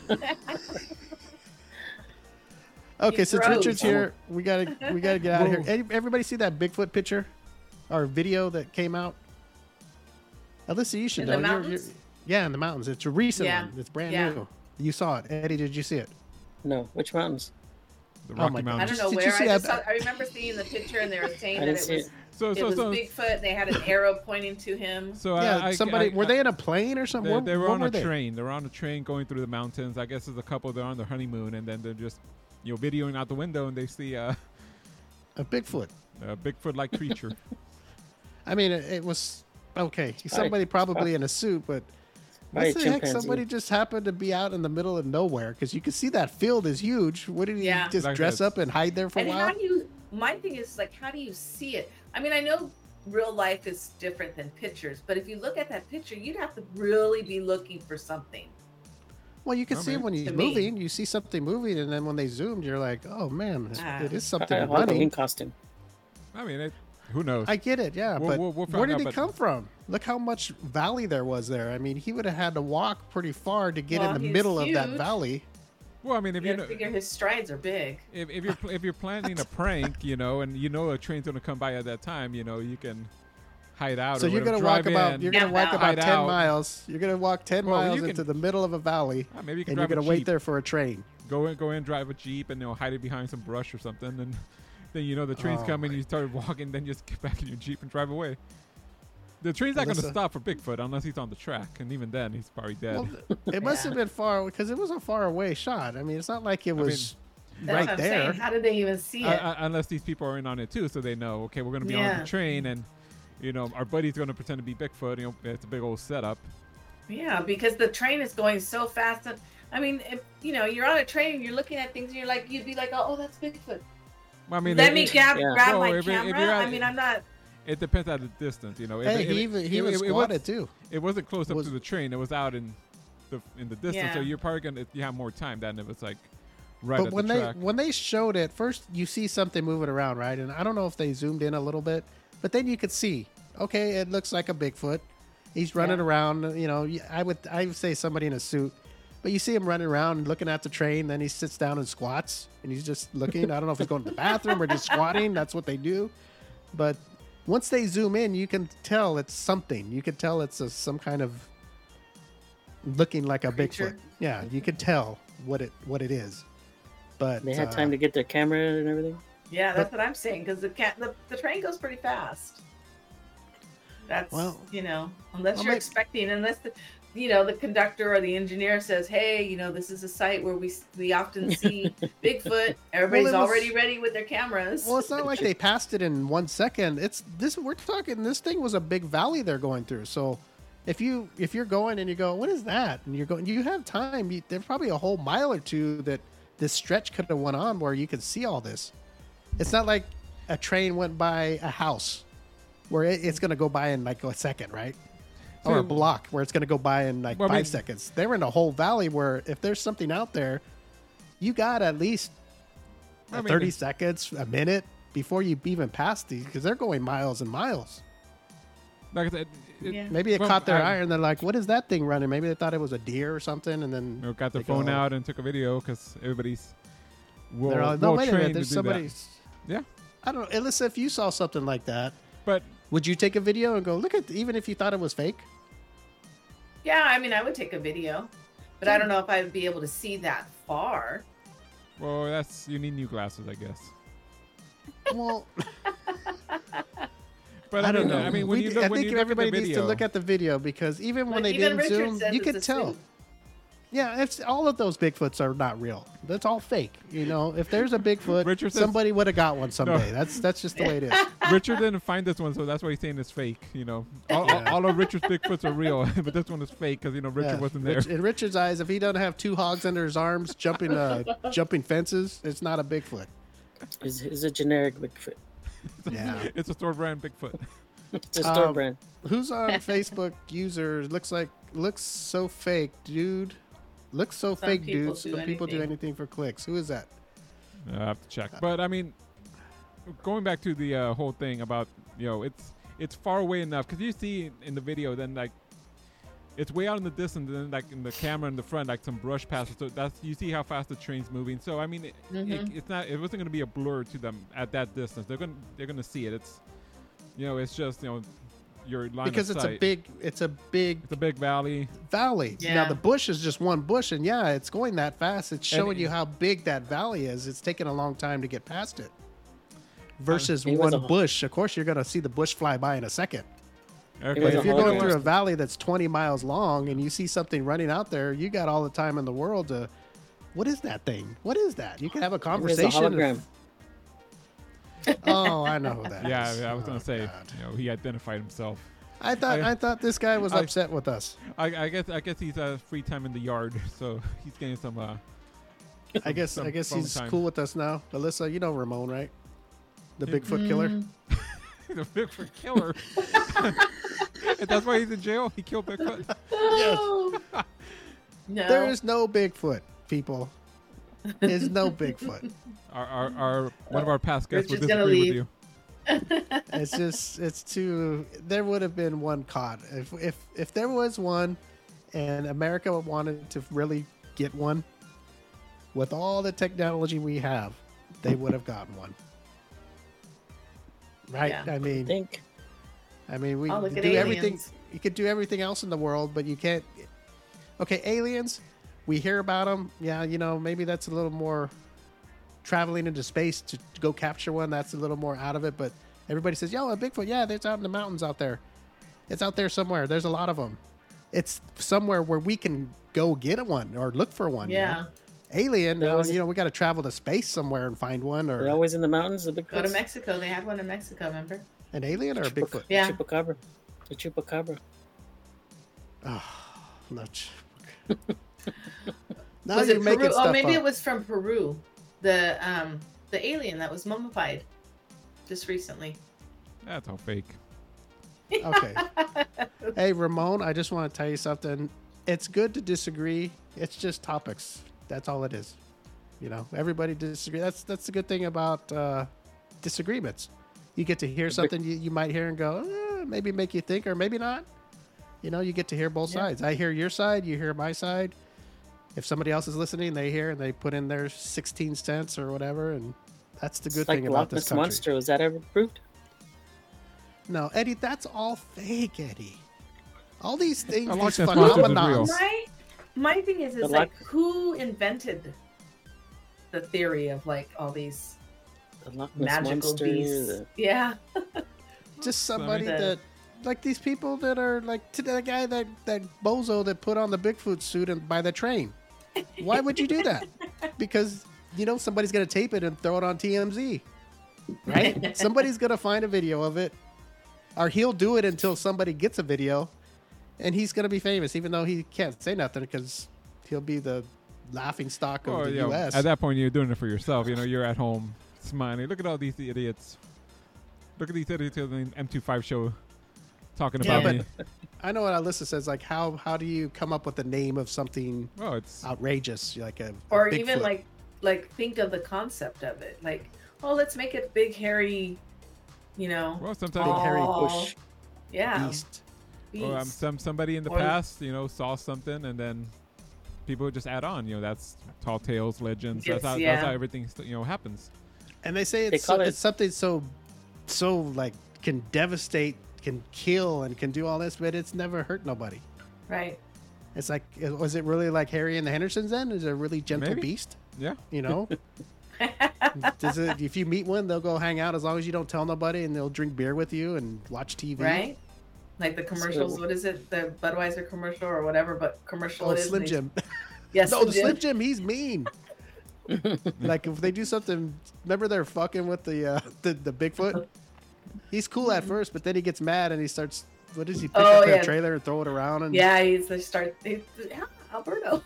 Okay, He since froze. Richard's here, we gotta we gotta get out of here. Whoa. Any- Everybody see that Bigfoot picture or video that came out? Alyssa, you should In know. the You're- you're- mountains? yeah, in the mountains. It's a recent Yeah. one. It's brand Yeah. new. You saw it, Eddie. Did you see it? No, which mountains? The Oh Rocky my God. I Mountains. don't know Did you where. see I just that- saw, I remember seeing the picture and they were saying I that didn't it see was it. So it so was so Bigfoot. They had an arrow pointing to him. so yeah, I, I, somebody. I, were I, they in a plane or something? They, What- they were what on were a they? train. They were on a train going through the mountains. I guess there's a couple. They're on their honeymoon, and then they're just, you know, videoing out the window, and they see uh, A Bigfoot. a Bigfoot-like creature. I mean, it, it was okay. Somebody probably in a suit, but Probably what a the heck? chimpanzee. Somebody just happened to be out in the middle of nowhere because you can see that field is huge. What did he Yeah. just Like dress that. up and hide there for And a how while? do you? My thing is like, how do you see it? I mean, I know real life is different than pictures, but if you look at that picture, you'd have to really be looking for something. Well, you can Oh, see man. when he's To me. moving. You see something moving, and then when they zoomed, you're like, "Oh man, it's- Ah. it is A something Halloween running." costume. I mean, it, who knows? I get it, yeah, We'll- but we'll- we'll where find did out, he but- come from? Look how much valley there was there. I mean, he would have had to walk pretty far to get Well, in the he's middle of that huge. valley. Well, I mean, if You you gotta know, figure his strides are big. if, if you're pl- if you're planning a prank, you know, and you know a train's gonna come by at that time, you know, you can hide out. So or you're whatever, gonna walk drive about in. you're gonna Camp walk out. about Hide ten out. miles. You're gonna walk ten Well, miles you can- into the middle of a valley, Ah, maybe you can and you're drive gonna a wait Jeep. there for a train. Go in, go in, drive a Jeep, and you know, hide it behind some brush or something, and then you know the train's Oh, coming. my- You start walking, then just get back in your Jeep and drive away. The train's not going to Alyssa. stop for Bigfoot unless he's on the track, and even then, he's probably dead. Well, it must Yeah. have been far because it was a far away shot. I mean, it's not like it mean, was That's right what I'm there. saying. How did they even see Uh, it? uh, unless these people are in on it too, so they know. Okay, we're going to be on Yeah. the train, and you know, our buddy's going to pretend to be Bigfoot. You know, it's a big old setup. Yeah, because the train is going so fast. And, I mean, if you know, you're on a train and you're looking at things, and you're like, you'd be like, oh, oh that's Bigfoot. Well, I mean, Let it, me it, grab, yeah. grab Well, my if it- if camera. you're at- I mean, I'm not. it depends on the distance. You know, If Hey, it- if he it- even he it- was it- it squatted too. It wasn't close up Was- to the train. It was out in the in the distance, so Yeah. you're probably gonna you have more time than if it's like right But at when the they track. when they showed it first, you see something moving around, right? And I don't know if they zoomed in a little bit, but then you could see, okay, it looks like a Bigfoot. He's running Yeah. around. You know, I would I would say somebody in a suit, but you see him running around and looking at the train. Then he sits down and squats, and he's just looking. I don't know if he's going to the bathroom or just squatting. That's what they do. But once they zoom in, you can tell it's something. You can tell it's a, some kind of looking like a Creature. Bigfoot. Yeah, you could tell what it what it is. But They had uh, time to get their camera and everything. Yeah, that's what I'm saying. Because the cat, the, the train goes pretty fast. That's Well- you know, unless well, you're may- expecting, unless the, you know, the conductor or the engineer says, hey, you know, this is a site where we we often see Bigfoot. Everybody's was- already ready with their cameras. Well, it's not like they passed it in one second. It's this. We're talking. This thing was a big valley they're going through. So, if you if you're going and you go, what is that? And you're going, you have time. You, there's probably a whole mile or two that this stretch could have went on where you could see all this. It's not like a train went by a house where it, it's going to go by in like a second, right? Or a So- block where it's going to go by in like Well, I five mean- seconds. They're in a whole valley where if there's something out there, you got at least I mean, thirty they- seconds, a minute before you even pass these because they're going miles and miles. Like I said, it, Yeah. Maybe it Well, caught their I- eye and they're like, "What is that thing running?" Maybe they thought it was a deer or something, and then you know, got their they phone go- out and took a video because everybody's well, They're all, no, well wait a minute. trained to There's do somebody. that. Yeah, I don't know. Alyssa, if you saw something like that, but would you take a video and go look at? Even if you thought it was fake, Yeah, I mean, I would take a video, but I don't know if I would be able to see that far. well, that's you need new glasses, I guess. well, But I don't mean, know. I mean, when We- you look, I when think you look everybody at the needs video, to look at the video because even when Like, they even didn't Richard zoom, says you it's could a tell. suit. Yeah, it's all of those Bigfoots are not real. That's all fake. You know, if there's a Bigfoot, Richard says- somebody would have got one someday. That's that's just the way it is. Richard didn't find this one, so that's why he's saying it's fake. You know, all, all- all of Richard's Bigfoots are real, but this one is fake because you know Richard Yeah. wasn't there. Rich- in Richard's eyes, if he doesn't have two hogs under his arms jumping uh, jumping fences, it's not a Bigfoot. Is is a generic Bigfoot. Yeah. It's a store brand Bigfoot. It's a store Um, brand. Who's on Facebook user looks like looks so fake, dude. Looks so Some fake, people dude. do Some people do anything. anything for clicks. Who is that? I have to check. But I mean, going back to the uh, whole thing about you know, it's it's far away enough because you see in the video, then like it's way out in the distance, and then like in the camera in the front, like some brush passes. So that's you see how fast the train's moving. So I mean, it, it, Mhm. it's not. It wasn't going to be a blur to them at that distance. They're gonna they're gonna see it. It's you know, it's just you know, your line Because of it's sight. a big it's a big It's a big valley. valley. Now Yeah. the bush is just one bush, and yeah, it's going that fast. It's showing And- you how big that valley is. It's taking a long time to get past it. Versus It was one a- bush, of course, you're gonna see the bush fly by in a second. Okay. was But a if you're going hologram. through a valley that's twenty miles long and you see something running out there, you got all the time in the world to. What is that thing? What is that? You can have a It was a conversation. hologram. Oh, I know who that is. yeah, yeah, I was gonna Oh, say, God. you know, he identified himself. I thought I- I thought this guy was I- upset with us. I, I guess I guess he's uh, free time in the yard, so he's getting some. Uh, I guess some I guess phone he's time. cool with us now. Alyssa, you know Ramon, right? The Bigfoot killer. Mm, the Bigfoot killer. And that's why he's in jail. He killed Bigfoot. no. no. There is no Bigfoot, people. There's no Bigfoot. Our, our, our one of our past guests would Richard's gonna disagree with leave. you. It's just it's too. There would have been one caught if if if there was one, and America wanted to really get one. With all the technology we have, they would have gotten one. Right? Yeah. I I mean, think I mean, we Oh, look do at everything. aliens. You could do everything else in the world, but you can't. Okay, aliens. We hear about them. Yeah, you know, maybe that's a little more traveling into space to, to go capture one. That's a little more out of it. But everybody says, "Yo, a Bigfoot. Yeah, that's out in the mountains out there." It's out there somewhere. There's a lot of them. It's somewhere where we can go get one or look for one. you Yeah. know? Alien, They're uh, always- you know, we got to travel to space somewhere and find one, They're or always in the mountains. The big Go to Mexico. They had one in Mexico, remember? an alien or a Bigfoot. Yeah. Chupacabra. The chupacabra. Oh, no. ch- now was you're it making Peru? stuff Oh, maybe up. it was from Peru. The um the alien that was mummified just recently. That's all fake. Okay. Hey, Ramon, I just want to tell you something. It's good to disagree. It's just topics. That's all it is. You know, everybody disagree. That's that's the good thing about uh, disagreements. You get to hear something you, you might hear and go, eh, maybe make you think or maybe not. You know, you get to hear both Yeah. sides. I hear your side, you hear my side. If somebody else is listening, they hear and they put in their sixteen cents or whatever, and that's the good It's like thing the about Loch this Ness country. monster. Was that ever proved? No, Eddie, that's all fake, Eddie. All these things, The these Loch Ness monster is real. phenomenons. My my thing is The is like luck- who invented the theory of like all these The Loch Ness magical monster. beasts? The, Yeah. Just somebody The- that, like these people that are like to the guy that that bozo that put on the Bigfoot suit and by the train. Why would you do that? Because you know somebody's gonna tape it and throw it on T M Z, right? Somebody's gonna find a video of it, or he'll do it until somebody gets a video, and he's gonna be famous, even though he can't say nothing because he'll be the laughing stock of Well, the you know, U S. at that point, you're doing it for yourself. You know, you're at home smiling. Look at all these idiots. Look at these idiots on the M twenty-five show talking Yeah, about but- me. I know what Alyssa says. Like, how how do you come up with the name of something Oh, it's outrageous, like a, a Or even Bigfoot? like like think of the concept of it. Like, oh, let's make it big hairy, you know. well, big sometimes. hairy Oh, bush Yeah. beast. Well, um, beast. some somebody in the Or- past, you know, saw something, and then people would just add on. You know, that's tall tales, legends. Yes, that's how yeah. that's how everything st- you know happens. And they say They it's so, call it- it's something so so like can devastate, can kill, and can do all this, but it's never hurt nobody. Right. It's like, was it really like Harry and the Hendersons? Then is it a really gentle Maybe. beast? Yeah. You know, Does it, if you meet one, they'll go hang out as long as you don't tell nobody, and they'll drink beer with you and watch T V. Right? Like the commercials, So- what is it? The Budweiser commercial or whatever, but commercial Oh, it is. Slim and they- Jim. Yes, No, the Slim Jim, he's mean. Like if they do something, remember they're fucking with the uh, the the Bigfoot. He's cool at first, but then he gets mad and he starts. What does he pick Oh, up their yeah. trailer and throw it around? And Yeah, he's they start. They, yeah, Alberto.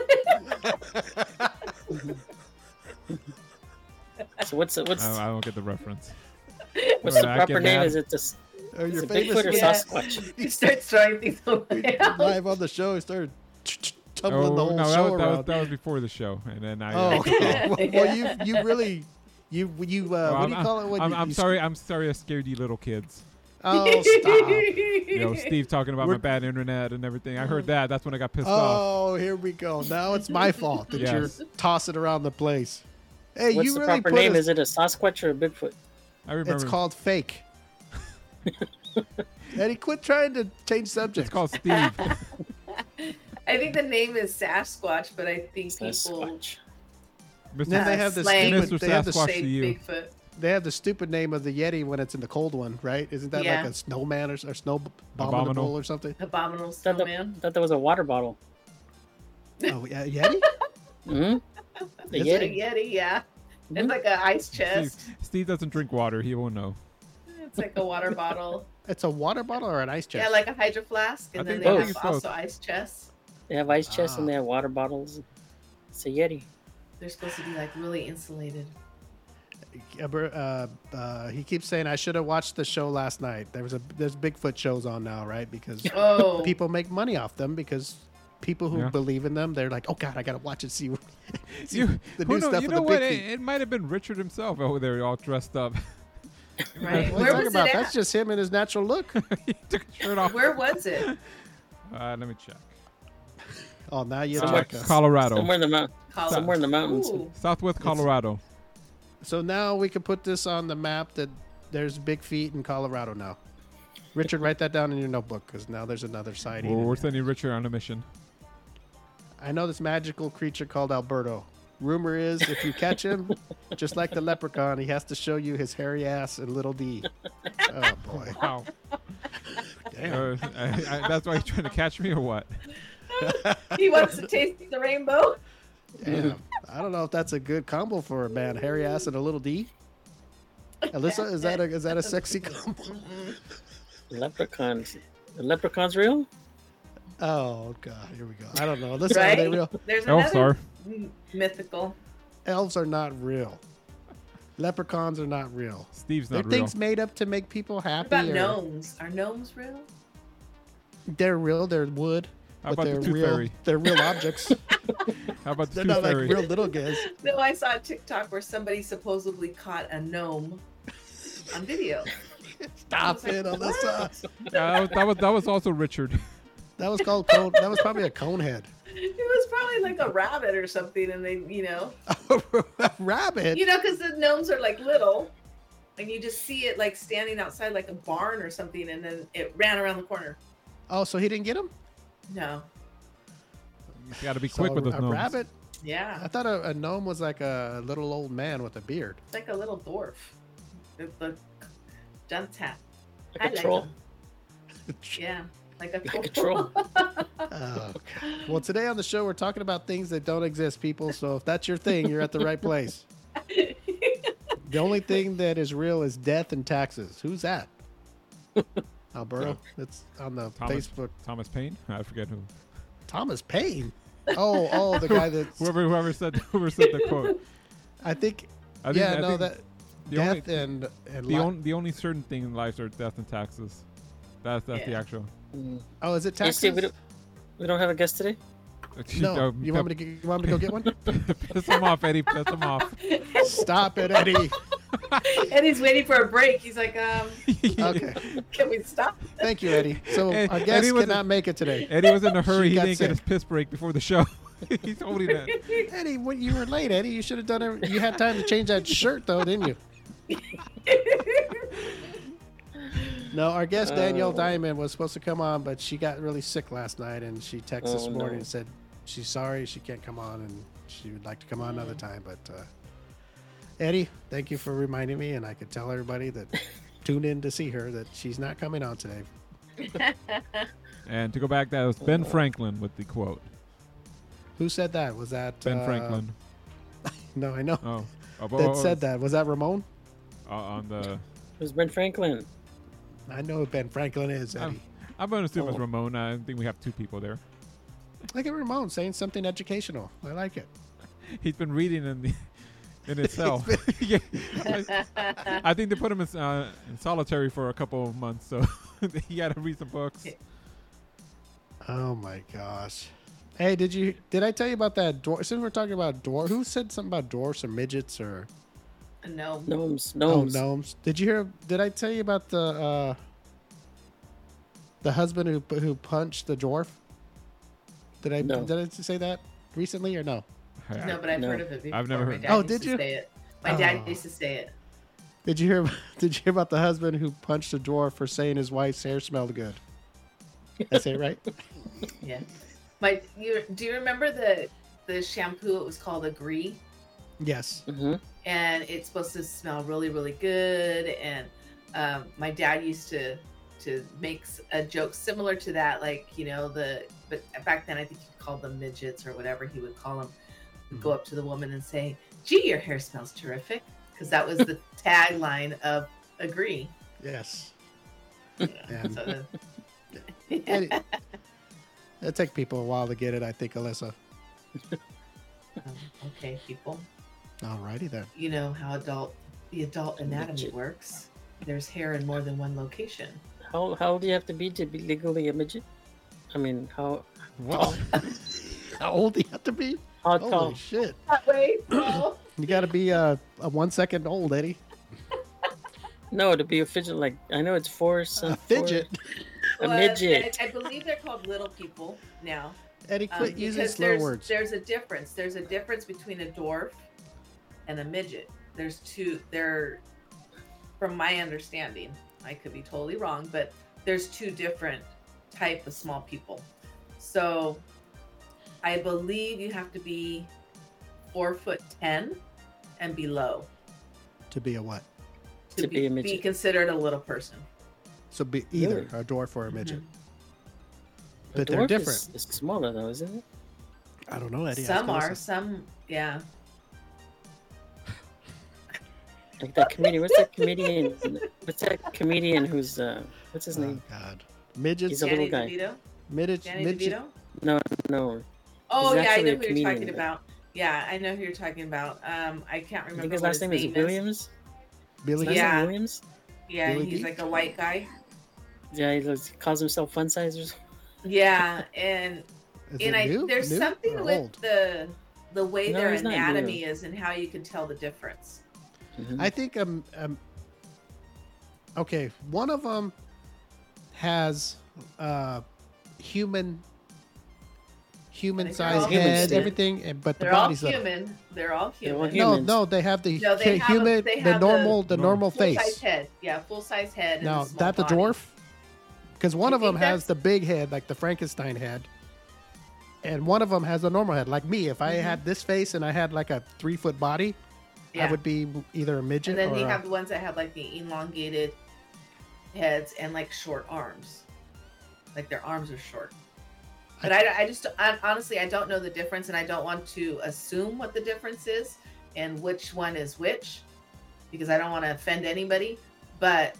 So what's the, what's I, I don't get the reference. what's the Or I proper get name? mad. Is it this? Or Is your it famous Bigfoot or Yeah. Sasquatch? He starts throwing things away. live on the show, he started tumbling Oh the whole no, that show was, that, was, around. that was before the show, and then I. Oh, uh, took off. well, well, you you really you you uh, Oh, what do you I'm- call it? When I'm, you, I'm you sorry. I'm sorry. I scared you, little kids. Oh, stop! You know, Steve talking about my We're- bad internet and everything. I heard that. That's when I got pissed off. Oh, here we go. Now it's my fault that Yes. you're tossing around the place. Hey, What's you the really proper put name? us- Is it a Sasquatch or a Bigfoot? I remember. It's called fake. Eddie, quit trying to change subjects. It's called Steve. I think the name is Sasquatch, but I think people Sasquatch. Mister Then they uh, have the slang stupid, Mister they have the, Sasquatch say to you. Bigfoot. they have the stupid name of the Yeti when it's in the cold one, right? Isn't that Yeah. like a snowman or, or snow Abominable. abominable or something? Abominable Thought, that, snowman. thought that was a water bottle. Oh, yeah, Yeti? Hmm. The Is A Yeti. Yeti, yeah. Mhm. It's like an ice Steve, chest. Steve doesn't drink water. He won't know. It's like a water bottle. It's a water bottle or an ice chest? Yeah, like a hydro flask, and I then think- they I have think it's both. also ice chests. They have ice chests and Ah. they have water bottles. It's a Yeti. They're supposed to be like really insulated. Uh, br- uh, uh, he keeps saying I should have watched the show last night. There was a there's Bigfoot shows on now, right? Because Oh, people make money off them because people who Yeah. believe in them, they're like, oh god, I gotta watch it, see, see You, the who new know, stuff you with know the what? big It, feet. it might have been Richard himself over there, all dressed up. right. What are you Where talking was about? it That's at? just him in his natural look. he took his shirt off. Where was it? Uh, let me check. Oh, now you Somewhere- check us. Colorado, Somewhere in the mount. Colo- Somewhere in the mountains. Ooh. Southwest Colorado. So now we can put this on the map that there's big feet in Colorado now. Richard, write that down in your notebook because now there's another sighting. Well, in we're there. sending Richard on a mission. I know this magical creature called Alberto. Rumor is if you catch him, just like the leprechaun, he has to show you his hairy ass and little D. Oh boy. Wow. Damn. Uh, I, I, that's why he's trying to catch me or what? He wants to taste the rainbow. Damn. I don't know if that's a good combo for a man. Hairy ass and a little D. Alyssa, is that a is that a sexy combo? Leprechauns. The leprechauns real? Oh god, here we go. I don't know. Listen, are they Right? real? There's Elves another are. m- mythical. Elves are not real. Leprechauns are not real. Steve's They're not real. things made up to make people What happy. about or- gnomes? Are gnomes real? They're real. They're wood. How but about the they're tooth real. fairy? They're real objects. How about the They're tooth not like fairy? real little guys. No, I saw a TikTok where somebody supposedly caught a gnome on video. Stop I was it, like, Alyssa. Yeah, that, was, that was that was also Richard. That was called cone. That was probably a cone head. It was probably like a rabbit or something, and they, you know, A rabbit. you know, because the gnomes are like little, and you just see it like standing outside like a barn or something, and then it ran around the corner. Oh, so he didn't get him? No, You got to be So quick with those a gnomes. rabbit. yeah, I thought a, a gnome was like a little old man with a beard. it's like a little dwarf. The, the dunce hat. Like I a troll. them. Yeah, like a Like a troll. troll. Oh, okay. Well, today on the show we're talking about things that don't exist, people. So if that's your thing, you're at the right place. The only thing that is real is death and taxes. Who's that? Alberto. It's on the Thomas. Facebook. Thomas Paine? I forget who. Thomas Paine. Oh, oh, the guy that Whoever whoever said whoever said the quote. I think. I think, yeah, I no, think that the only, death and and the, li- on, the only certain thing in life are death and taxes. That's that's the Yeah. actual. Mm. oh, is it Hey, taxes? Steve, we don't, we don't have a guest today? No, you want me to get, you want me to go get one? Piss him off, Eddie. Piss him off. Stop it, Eddie. And he's waiting for a break. He's like, um, Okay, can we stop? thank you, Eddie. So Ed- our Eddie guest was cannot a- make it today. Eddie was in a hurry. She He got didn't get his sick. piss break before the show. He's holding it. Eddie, when you were late, Eddie, you should have done it. You had time to change that shirt, though, didn't you? No, our guest Danielle Oh. Diamond was supposed to come on, but she got really sick last night, and she texted this Oh, morning no. and said she's sorry she can't come on, and she would like to come on another time. But uh, Eddie, thank you for reminding me, and I could tell everybody that tuned in to see her that she's not coming on today. And to go back, that was Ben Franklin with the quote. Who said that? Was that Ben uh, Franklin. No, I know. Oh, oh, That oh, said that. Was that Ramon? uh, on the. Who's Ben Franklin? I know who Ben Franklin is, Eddie. I'm going to assume it's Oh. Ramon. I think we have two people there. Look at Ramon saying something educational. I like it. He's been reading in the in his cell. Yeah. I, I think they put him in, uh, in solitary for a couple of months, so he had to read some books. Oh my gosh. Hey, did you did I tell you about that dwarf? Since we're talking about dwarf, who said something about dwarfs or midgets or No. Gnomes. oh, Gnomes. gnomes? Did you hear? Did I tell you about the uh, the husband who who punched the dwarf? Did I No. did I say that recently or no? No, but I've No. heard of it before. I've never My heard- dad Oh, used did to you? Say it. My dad Oh. used to say it. Did you hear? Did you hear about the husband who punched a dwarf for saying his wife's hair smelled good? Did I say it right? Yeah. My, you do you remember the the shampoo? It was called Agree, Yes. Mm-hmm. and it's supposed to smell really, really good. And um, my dad used to to make s- a joke similar to that, like you know the. But back then, I think he called them midgets or whatever he would call them. Go up to the woman and say, "Gee, your hair smells terrific," because that was the tagline of Agree. Yes. You know, And- so the- It, it'll take people a while to get it, I think, Alyssa. Um, okay, people. Alrighty then. You know how adult the adult anatomy Midget. works. There's hair in more than one location. How how old do you have to be to be legally a midget? I mean, how What? How old do you have to be? how Holy tall? shit. That way, no. You got to be uh, a one second old, Eddie. No, to be a fidget. Like I know it's four. Some A fidget. A Well, midget. I, I believe they're called little people now. Eddie, Um, quit using because slow there's, words. There's a difference. There's a difference between a dwarf and a midget. There's two. They're, from my understanding, I could be totally wrong, but there's two different type of small people. So, I believe you have to be four foot ten and below To be a what? To be a midget. be considered a little person. So be either Really? a dwarf or a midget. The But they're dwarf different. Is, is smaller though, isn't it? I don't know, Eddie. ask Some Melissa. are, some, yeah. Like that comedian. What's that comedian? What's that comedian who's uh? What's his Oh name? God, midgets, He's a little Danny guy. DeVito? midgets, Danny midget. DeVito? No, no. Oh, He's yeah, I actually know a who you're comedian, talking but- about. Yeah, I know who you're talking about. Um, I can't I remember think his what last name is Williams. Billy. His last Yeah. name Williams. Yeah, Billy he's Geek? like a white guy. Yeah, he looks- calls himself Fun Size or something. Yeah, and Is and it I new? there's New something or with old? the the way No, their he's not new. anatomy is and how you can tell the difference. Mhm. I think um, um okay, one of them has uh human human think they're all sized human head, still. everything, and- but the They're all body's little. human. They're all They're all human. No, humans. no, they have the No, they hu- have a- human, they the have the normal, the normal. normal Full size face. head. Yeah, full size head. And Now a small that the body. dwarf, because one I of them think has that's- the big head, like the Frankenstein head, and one of them has a normal head, like me. If I Mhm. had this face and I had like a three foot body, Yeah. I would be either a midget And then or you a- have the ones that have like the elongated heads and like short arms. Like their arms are short. But I, I just, I, honestly, I don't know the difference and I don't want to assume what the difference is and which one is which because I don't want to offend anybody. But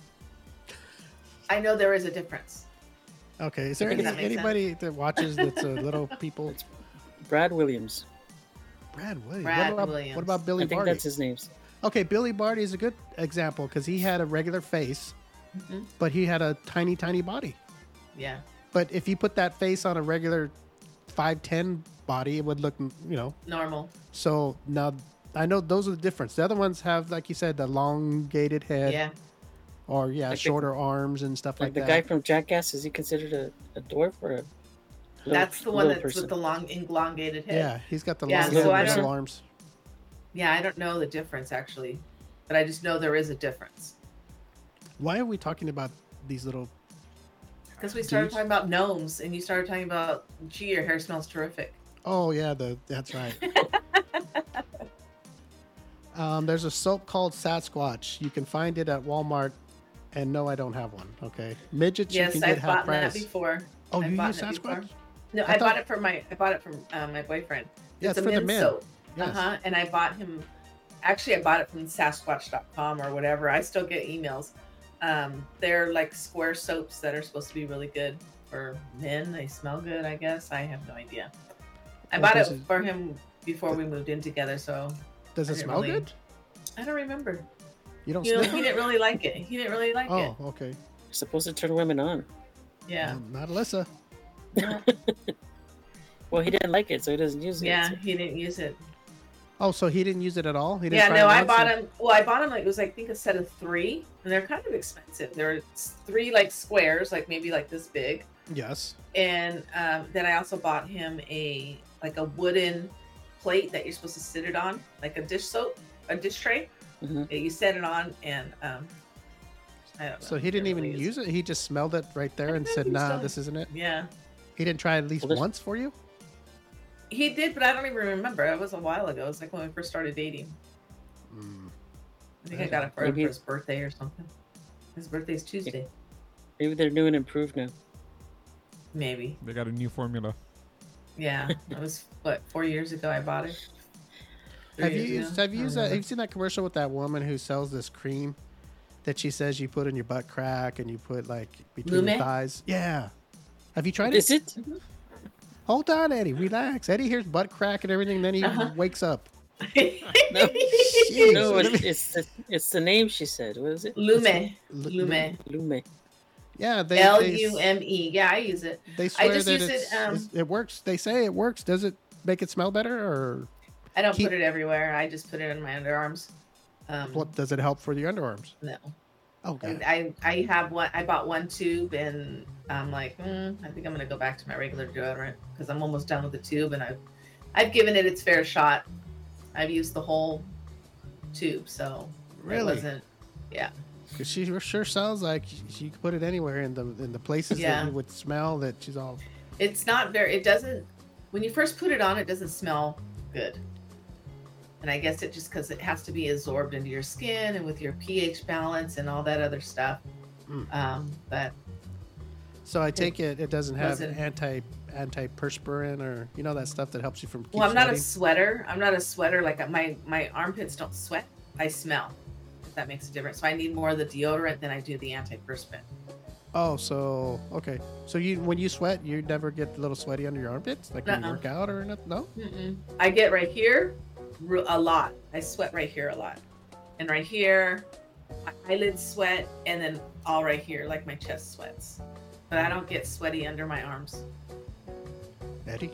I know there is a difference. Okay, is there Does any, that make sense? anybody that watches that's a little people? Brad Williams. Brad Williams. Brad what about, Williams. What about Billy I think Barty? that's his name. Okay, Billy Barty is a good example because he had a regular face, Mhm. but he had a tiny, tiny body. Yeah. But if you put that face on a regular five ten body, it would look, you know. Normal. So now I know those are the difference. The other ones have, like you said, the elongated head, Yeah. or yeah, Like the- shorter arms and stuff Like like, the that. guy from Jackass, is he considered a, a dwarf or a little, That's the one little that's person? with the long, elongated head. Yeah, he's got the Yeah, long so head I and don't- little arms. Yeah, I don't know the difference actually, but I just know there is a difference. Why are we talking about these little? Because we started Dudes? talking about gnomes and you started talking about, gee, your hair smells terrific. Oh yeah, the that's right. um, there's a soap called Sasquatch. You can find it at Walmart. And no, I don't have one. Okay, midgets Yes, you can get I've half bought that price. before. Oh, I've you bought use it before. Sasquatch? No, I I, bought thought- it for my I bought it from uh, my boyfriend. Yeah, it's it's a for the men's men. soap. Yes. Uh huh. And I bought him. Actually, I bought it from Sasquatch dot com or whatever. I still get emails. Um, they're like square soaps that are supposed to be really good for men. They smell good, I guess. I have no idea. I Well, bought it does it- for him before we moved in together, so Does I it didn't smell really- good? I don't remember. You don't You know, sniff he it? didn't really like it. He didn't really like it. Oh, okay. You're supposed to turn women on. Yeah. Um, not Alyssa. Well, he didn't like it, so he doesn't use it. Yeah, he didn't use it. Oh, so he didn't use it at all? He didn't Yeah, try no, it I once bought and- him. Well, I bought him like it was like I think a set of three, and they're kind of expensive. They're three like squares, like maybe like this big, Yes. and um, then I also bought him a like a wooden plate that you're supposed to sit it on, like a dish soap, a dish tray. Mhm. that You set it on, and um, I don't know. So he didn't even really use it? He just smelled it right there I and think said, he nah, still- this isn't it? Yeah, He didn't try at least Well, this- once for you? he did, but I don't even remember. It was a while ago. It was like when we first started dating. Mm. I think I got it for him Maybe- for his birthday or something. His birthday's Tuesday, Maybe they're new and improved now. maybe. They got a new formula. Yeah, it was what four years ago I bought it. Three Have you years used, ago? have you I used don't that? Have you remember. seen that commercial with that woman who sells this cream that she says you put in your butt crack and you put like between Lume? your thighs? Yeah. Have you tried Is it? it? Hold on, Eddie. Relax. Eddie hears butt crack and everything, then he Uh-huh. wakes up. No. Jeez. No, it's, it's the it's the name she said. What is it? Lume. Lu- Lume. Lume. Yeah, they L they, U M E. Yeah, I use it. they swear just that use it, it's, um, it's- it works. They say it works. Does it make it smell better, or I don't Keep- put it everywhere. I just put it in my underarms. Um, what does it help for your underarms? No. Okay. I, I I have one. I bought one tube, and I'm like, mm, I think I'm gonna go back to my regular deodorant because I'm almost done with the tube, and I've I've given it its fair shot. I've used the whole tube, so it Really? wasn't. Because she sure sounds like she could put it anywhere in the in the places Yeah. that you would smell that she's all. It's not very. It doesn't. When you first put it on, it doesn't smell good. And I guess it just because it has to be absorbed into your skin and with your pH balance and all that other stuff. Um, but So I take it it doesn't have wasn't- anti antiperspirant or you know that stuff that helps you from. keep well, I'm not a sweating? sweater. I'm not a sweater. Like my my armpits don't sweat. I smell. If that makes a difference. So I need more of the deodorant than I do the antiperspirant. Oh, so okay. So you when you sweat, you never get a little sweaty under your armpits, like when you Nuh-uh. work out or nothing? No. Mm-mm. I get right here re- a lot. I sweat right here a lot, and right here, my eyelids sweat, and then all right here, like my chest sweats. But I don't get sweaty under my arms. Eddie,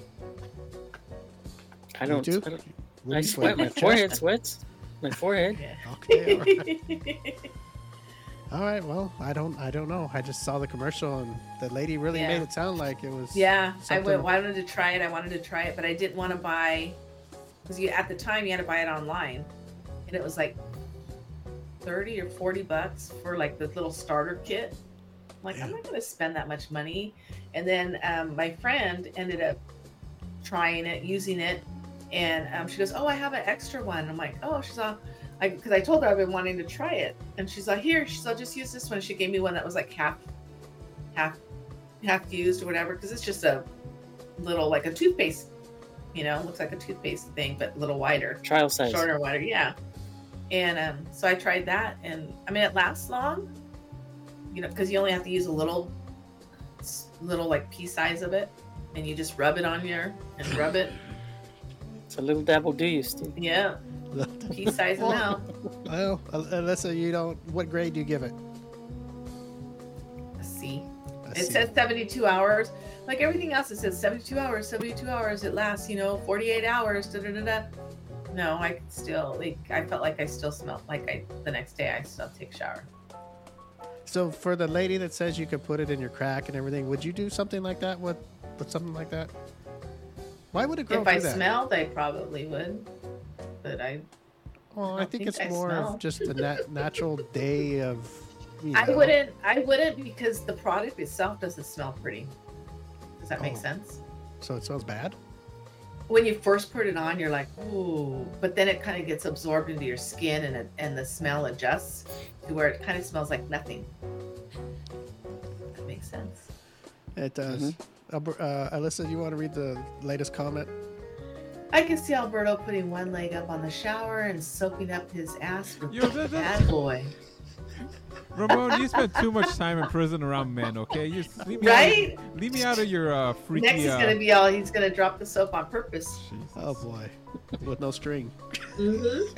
I don't. you I, too? don't, Where I do you sweat. My Your chest? forehead sweats. My forehead. Yeah. Okay. All right. All right. Well, I don't. I don't know. I just saw the commercial and the lady really Yeah. made it sound like it was. Yeah, I something- went, wanted to try it. I wanted to try it, but I didn't want to buy because you at the time you had to buy it online, and it was like thirty or forty bucks for like the little starter kit. I'm like, Yeah. I'm not going to spend that much money. And then um, my friend ended up trying it, using it, and um, she goes, "Oh, I have an extra one." I'm like, "Oh," she's all, like, because I told her I've been wanting to try it, and she's like, "Here," she's all, "Just use this one." She gave me one that was like half, half, half used or whatever, because it's just a little like a toothpaste, you know, looks like a toothpaste thing, but a little wider, Trial size. shorter, wider, yeah. And um, so I tried that, and I mean, it lasts long, you know, because you only have to use a little, little like pea size of it, and you just rub it on your and rub it, It's a little dabble do you, Steve. yeah, pea size Well, amount. Well, Alyssa, you don't. What grade do you give it? A C. A It C. says seventy-two hours. Like everything else, it says seventy-two hours, seventy-two hours. It lasts, you know, forty-eight hours. Da, da, da, da. No, I could still, like, I felt like I still smelled like I, the next day I still take a shower. So for the lady that says you could put it in your crack and everything, would you do something like that with, with something like that? Why would a girl If do I that? smelled, I probably would. But I, Well, I don't think think it's I more smell. of just a nat- natural day of. You I know. wouldn't, I wouldn't because the product itself doesn't smell pretty. Does that make Oh. sense? So it smells bad. When you first put it on, you're like, ooh, but then it kind of gets absorbed into your skin and it, and the smell adjusts to where it kind of smells like nothing. That makes sense. It does. Alber- Uh, Alyssa, you want to read the latest comment? I can see Alberto putting one leg up on the shower and soaking up his ass with Yo, the that- that- bad boy. Ramon, you spent too much time in prison around men. Okay, you just leave me Right? Out, leave me out of your uh, freaky. Next, he's uh, gonna be all. He's gonna drop the soap on purpose. Jesus. Oh boy, with no string. Mm-hmm.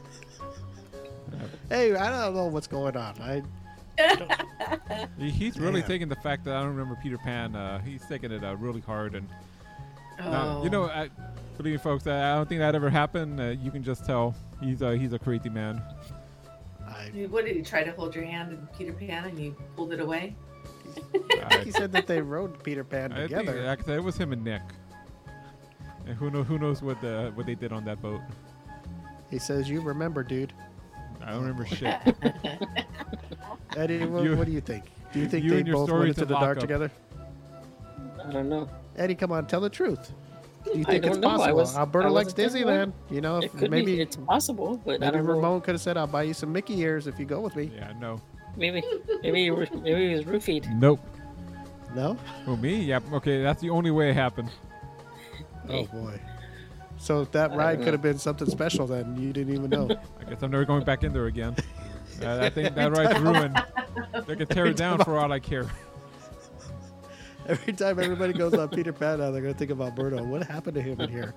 Hey, I don't know what's going on. I He- He's really Damn. taking the fact that I don't remember Peter Pan. Uh, he's taking it uh, really hard, and Oh. now, you know, I, believe me, folks, I I don't think that ever happened. Uh, you can just tell he's a he's a crazy man. I, What did he try to hold your hand in Peter Pan and you pulled it away? I think he said that they wrote Peter Pan I think together. like I said, it was him and Nick. And who know who knows what the what they did on that boat? He says, "You remember, dude." I don't remember shit. Eddie, what, You- what do you think? Do you think you they and your both went stories into in the dark lockup. together? I don't know. Eddie, come on, tell the truth. Do you I think it's don't know. I possible? was- Alberta I likes wasn't there when- Disneyland. You know, It if could maybe be. It's possible, but I maybe don't know. Ramon could have said, "I'll buy you some Mickey ears if you go with me." Yeah, no. Maybe, maybe, he roo- maybe he was roofied. Nope. No? Who me? Yeah. Okay, that's the only way it happened. Oh boy. So that I ride don't know. could have been something special then. You didn't even know. I guess I'm never going back in there again. Uh, I think that ride's ruined. They can tear it down for all I care. Every time everybody goes on Peter Pan now, they're gonna think of Alberto. What happened to him in here?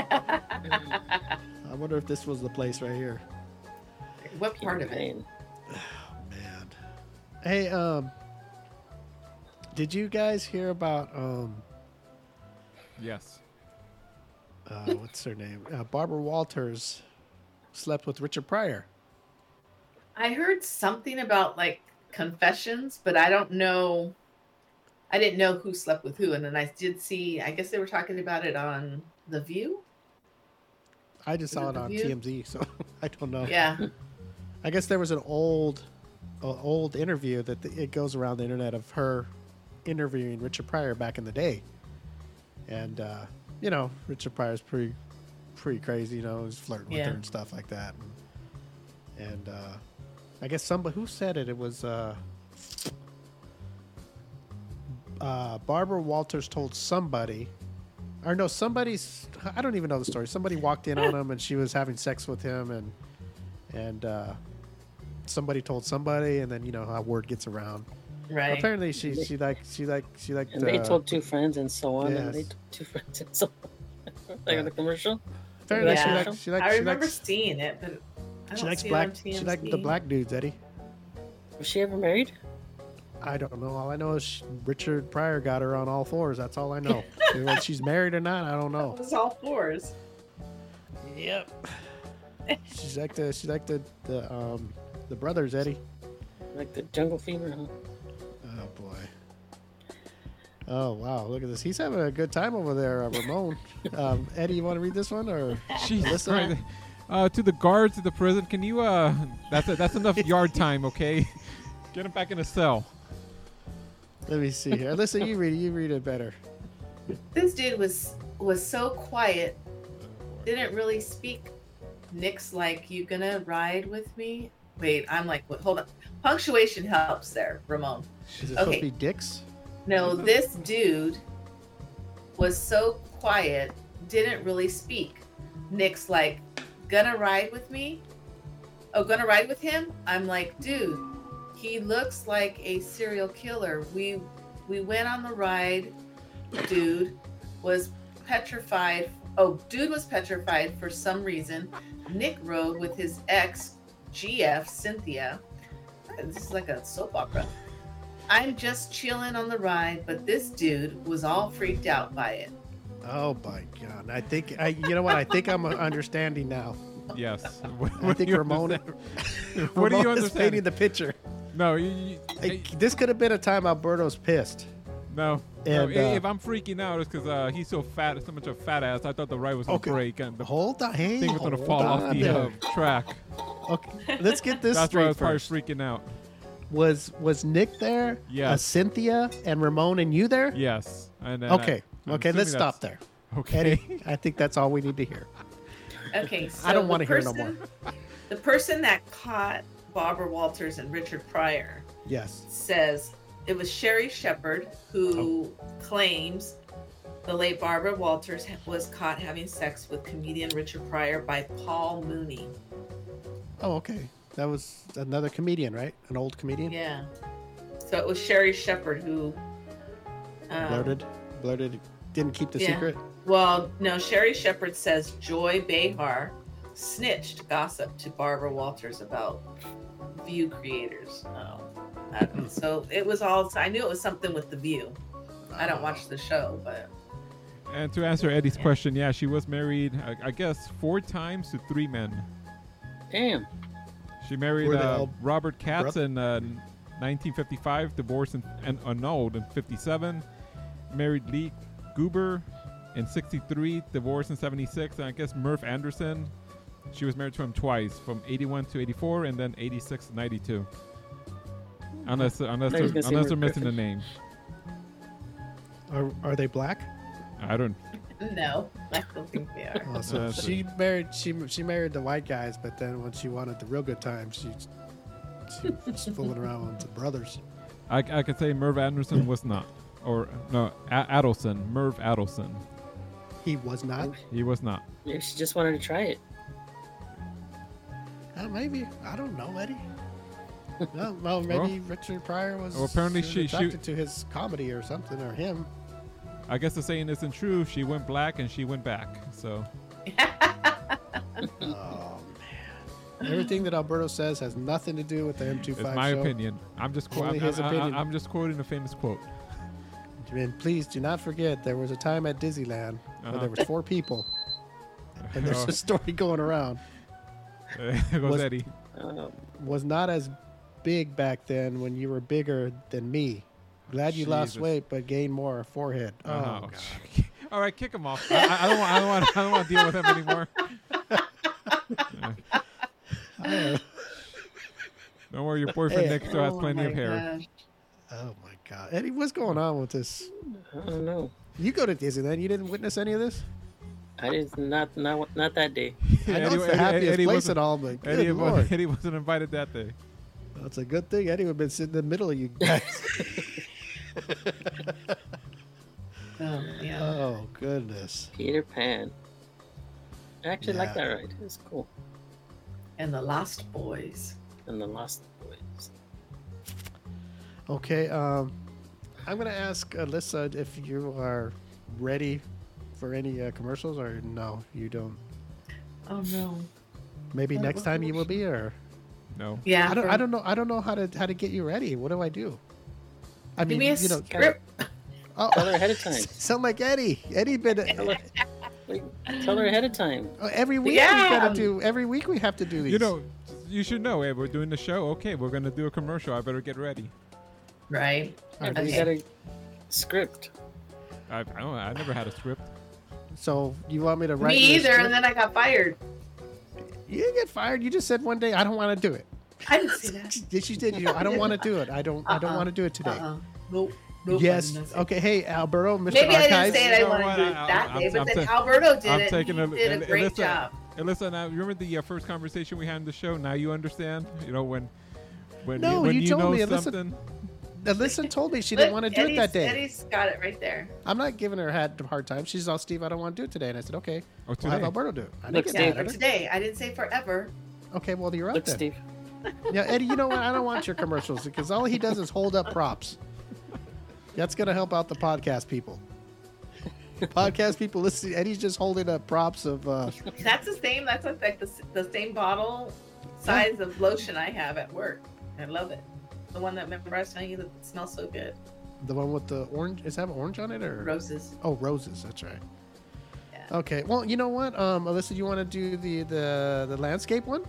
I wonder if this was the place right here. What part of it? Pain. Man. Hey, um did you guys hear about um Yes. uh what's her name? Uh, Barbara Walters slept with Richard Pryor. I heard something about like confessions, but I don't know. I didn't know who slept with who, and then I did see. I guess they were talking about it on The View. I just saw Was it it The on View? T M Z, so I don't know. Yeah, I guess there was an old, uh, old interview that the, it goes around the internet of her interviewing Richard Pryor back in the day, and uh, you know Richard Pryor's pretty, pretty crazy. You know, he's flirting with Yeah. her and stuff like that. And, and uh, I guess somebody who said it, it was uh, uh, Barbara Walters told somebody, or no, somebody's, I don't even know the story. Somebody walked in on him and she was having sex with him, and and uh, somebody told somebody, and then you know how word gets around. Right. Apparently, she she like she like she like. And they uh, told two friends and so on. yes. And they told two friends and so on. Like in the commercial. Apparently, Yeah. she like she like I she remember likes, seeing it, but I she don't likes see black. it on T M Z. She liked the black dudes, Eddie. Was she ever married? I don't know. All I know is she, Richard Pryor got her on all fours. That's all I know. Whether she's married or not, I don't know. It was all fours. Yep. She's like the she's like the the um the brothers, Eddie. Like the jungle fever, huh? Oh boy. Oh wow! Look at this. He's having a good time over there, uh, Ramon. um, Eddie, you want to read this one or Jesus Alyssa? Christ. Uh, to the guards of the prison, can you? Uh, that's a, that's enough yard time, okay? Get him back in a cell. Let me see here. Alyssa, you read it. You read it better. This dude was was so quiet, didn't really speak. Nick's like, "You gonna ride with me?" Wait, I'm like, what, hold on. Punctuation helps there, Ramon. Is it Okay. supposed to be dicks? No, this dude was so quiet, didn't really speak. Nick's like, "Gonna ride with me?" Oh, gonna ride with him? I'm like, dude, he looks like a serial killer. We we went on the ride. Dude was petrified. Oh, dude was petrified for some reason. Nick rode with his ex, G F, Cynthia. This is like a soap opera. I'm just chilling on the ride, but this dude was all freaked out by it. Oh my god! I think I. You know what? I think I'm understanding now. Yes. I think Ramon. What do you Ramon is understand? painting the picture. No, you, you, Like, this could have been a time Alberto's pissed. no. no. And, i- uh, if I'm freaking out, it's because uh, he's so fat, so much of a fat ass. I thought the ride was gonna Okay. break and the Hold on, hey, thing was gonna hold fall on off the there. uh, track. Okay, let's get this That's why I straight was probably first. freaking out. Was was Nick there? Yes. Uh, Cynthia and Ramon and you there? Yes. And then Okay. I, I'm okay. Let's assuming stop there. that's- Okay. Eddie, I think that's all we need to hear. Okay, so I don't the wanna hear no person- The person that caught Barbara Walters and Richard Pryor Yes. says it was Sherry Shepard who Oh. claims the late Barbara Walters ha- was caught having sex with comedian Richard Pryor by Paul Mooney. Oh, okay. That was another comedian, right? An old comedian. Yeah. So it was Sherry Shepard who um, Blurted, blurted. Didn't keep the yeah. secret. Well, no, Sherry Shepard says Joy Behar snitched gossip to Barbara Walters about View creators. Oh, I don't know. So it was all, I knew it was something with The View. I don't watch the show, but And to answer Eddie's question, yeah, she was married, I, I guess, four times to three men. Damn. She married Were they uh, all Robert Katz bro- in uh, nineteen fifty-five, divorced in, and annulled in fifty-seven. Married Lee Goober in sixty-three, divorced in seventy-six. And I guess Murph Anderson, she was married to him twice, from eighty-one to eighty-four, and then eighty-six to ninety-two. Unless unless I they're, was gonna say unless they're Merv missing the Griffin. name. Are are they black? I don't. no, I don't think they are. Oh, so That's she married she she married the white guys, but then when she wanted the real good times, she she was fooling around with the brothers. I, I could say Merv Anderson was not. Or, no, A- Adelson. Merv Adelson. He was not. He was not. Maybe she just wanted to try it. Uh, maybe I don't know, Eddie. No, well, maybe Well- Richard Pryor was well, apparently was she- she- attracted to his comedy or something, or him. I guess the saying isn't true. She went black and she went back. So, Oh man! Everything that Alberto says has nothing to do with the M it's twenty-five my show. opinion. I'm just quoting. Only I'm, his I- I- opinion. I'm just quoting a famous quote. And please do not forget, there was a time at Disneyland where Uh-huh. there was four people, and there's Oh, a story going around. there goes was- Eddie. Um, Was not as big back then when you were bigger than me. Glad you lost Jesus. weight, but gained more forehead. Oh, Uh-huh. God. All right, kick him off. I, I, I don't want. I don't want. I don't want to deal with him anymore. Uh, don't worry, your boyfriend Hey. Nick still has Oh plenty my of hair. gosh. Oh my God, Eddie, what's going on with this? I don't know. You go to Disneyland. You didn't witness any of this. I did not not not that day. I know Eddie- it's the Eddie- happiest Eddie place wasn't- and all, but good Eddie, Lord. was, Eddie wasn't invited that day. That's a good thing. Eddie would have been sitting in the middle of you guys. Oh, yeah. Oh, goodness. Peter Pan. I actually like Yeah. that ride. It's cool. And the Lost Boys. And the Lost Boys. Okay, um, I'm going to ask Alyssa if you are ready for any uh, commercials, or no, you don't. Oh no. Maybe What- next what time you will be, or No. Yeah. I don't. for- I don't know. I don't know how to how to get you ready. What do I do? I Give mean, me a you know, script. oh, Tell her ahead of time. sound like Eddie. Eddie been Tell her, like, tell her ahead of time. uh, every week. We Yeah. gotta do every week. We have to do these. You know, you should know. Hey, we're doing the show. Okay, we're gonna do a commercial. I better get ready. Right. All right, You Okay. got a script. I, I don't. I never had a script. So you want me to write? Me you a either, script? and then I got fired. You didn't get fired. You just said one day I don't want to do it. I didn't say that. Yes, you did. You. I don't want to do it. I don't. I don't Uh-uh. want to do it today. Uh-uh. Nope. Nope. I Yes. didn't say- Okay. Hey, Alberto, Mister Maybe I didn't Archives. say it. I You know wanted what? to do it I- that I'm- day, but I'm then ta- Alberto did I'm it. taking he a- did a and- and great listen, job. And listen, now remember the uh, first conversation we had in the show. Now you understand. You know when, when No, you, when you you, told know me, listen- something. Alyssa told me she Look, didn't want to do it that Eddie's- day. Eddie's got it right there. I'm not giving her a hard hard time. She's all, Steve, I don't want to do it today. And I said, okay, Or we'll have today. Alberto do it. I Look, didn't Yeah, get Steve. for mad at today. I didn't say forever. her. Okay, well, you're up Look, then. Steve. Yeah, Eddie, you know what? I don't want your commercials because all he does is hold up props. That's going to help out the podcast people. Podcast people, listen, Eddie's just holding up props of. Uh, That's the same. That's like, like the, the same bottle size of lotion I have at work. I love it. The one that remember I was telling you that smells so good. the one with the orange. Does it have orange on it? or Roses. Oh, roses. That's right. Yeah. Okay. Well, you know what, um, Alyssa, you want to do the, the the landscape one?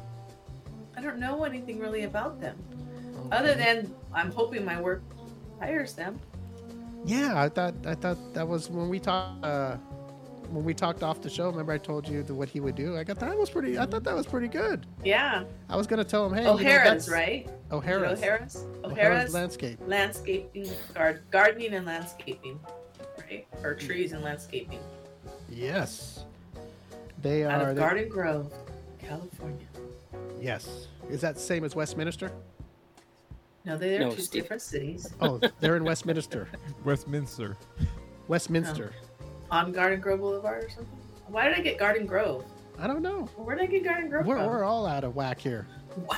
I don't know anything really about them, other than I'm hoping my work hires them. Yeah, I thought I thought that was when we talked uh, when we talked off the show. Remember, I told you the, what he would do. I got that was pretty. I thought that was pretty good. Yeah. I was gonna tell him, hey, you know, O'Hara's, that's- right? O'Hara's. O'Hara's. O'Hara's O'Hara's landscape. landscaping, guard, gardening and landscaping, right? Or trees and landscaping. Yes, they Out are. of they- Garden Grove, California. Yes, is that the same as Westminster? No, they're No, two Steve. different cities. Oh, they're in Westminster. Westminster. Westminster. On Garden Grove Boulevard or something? Why did I get Garden Grove? I don't know. Where did I get Garden Grove We're, from? we're all out of whack here. What?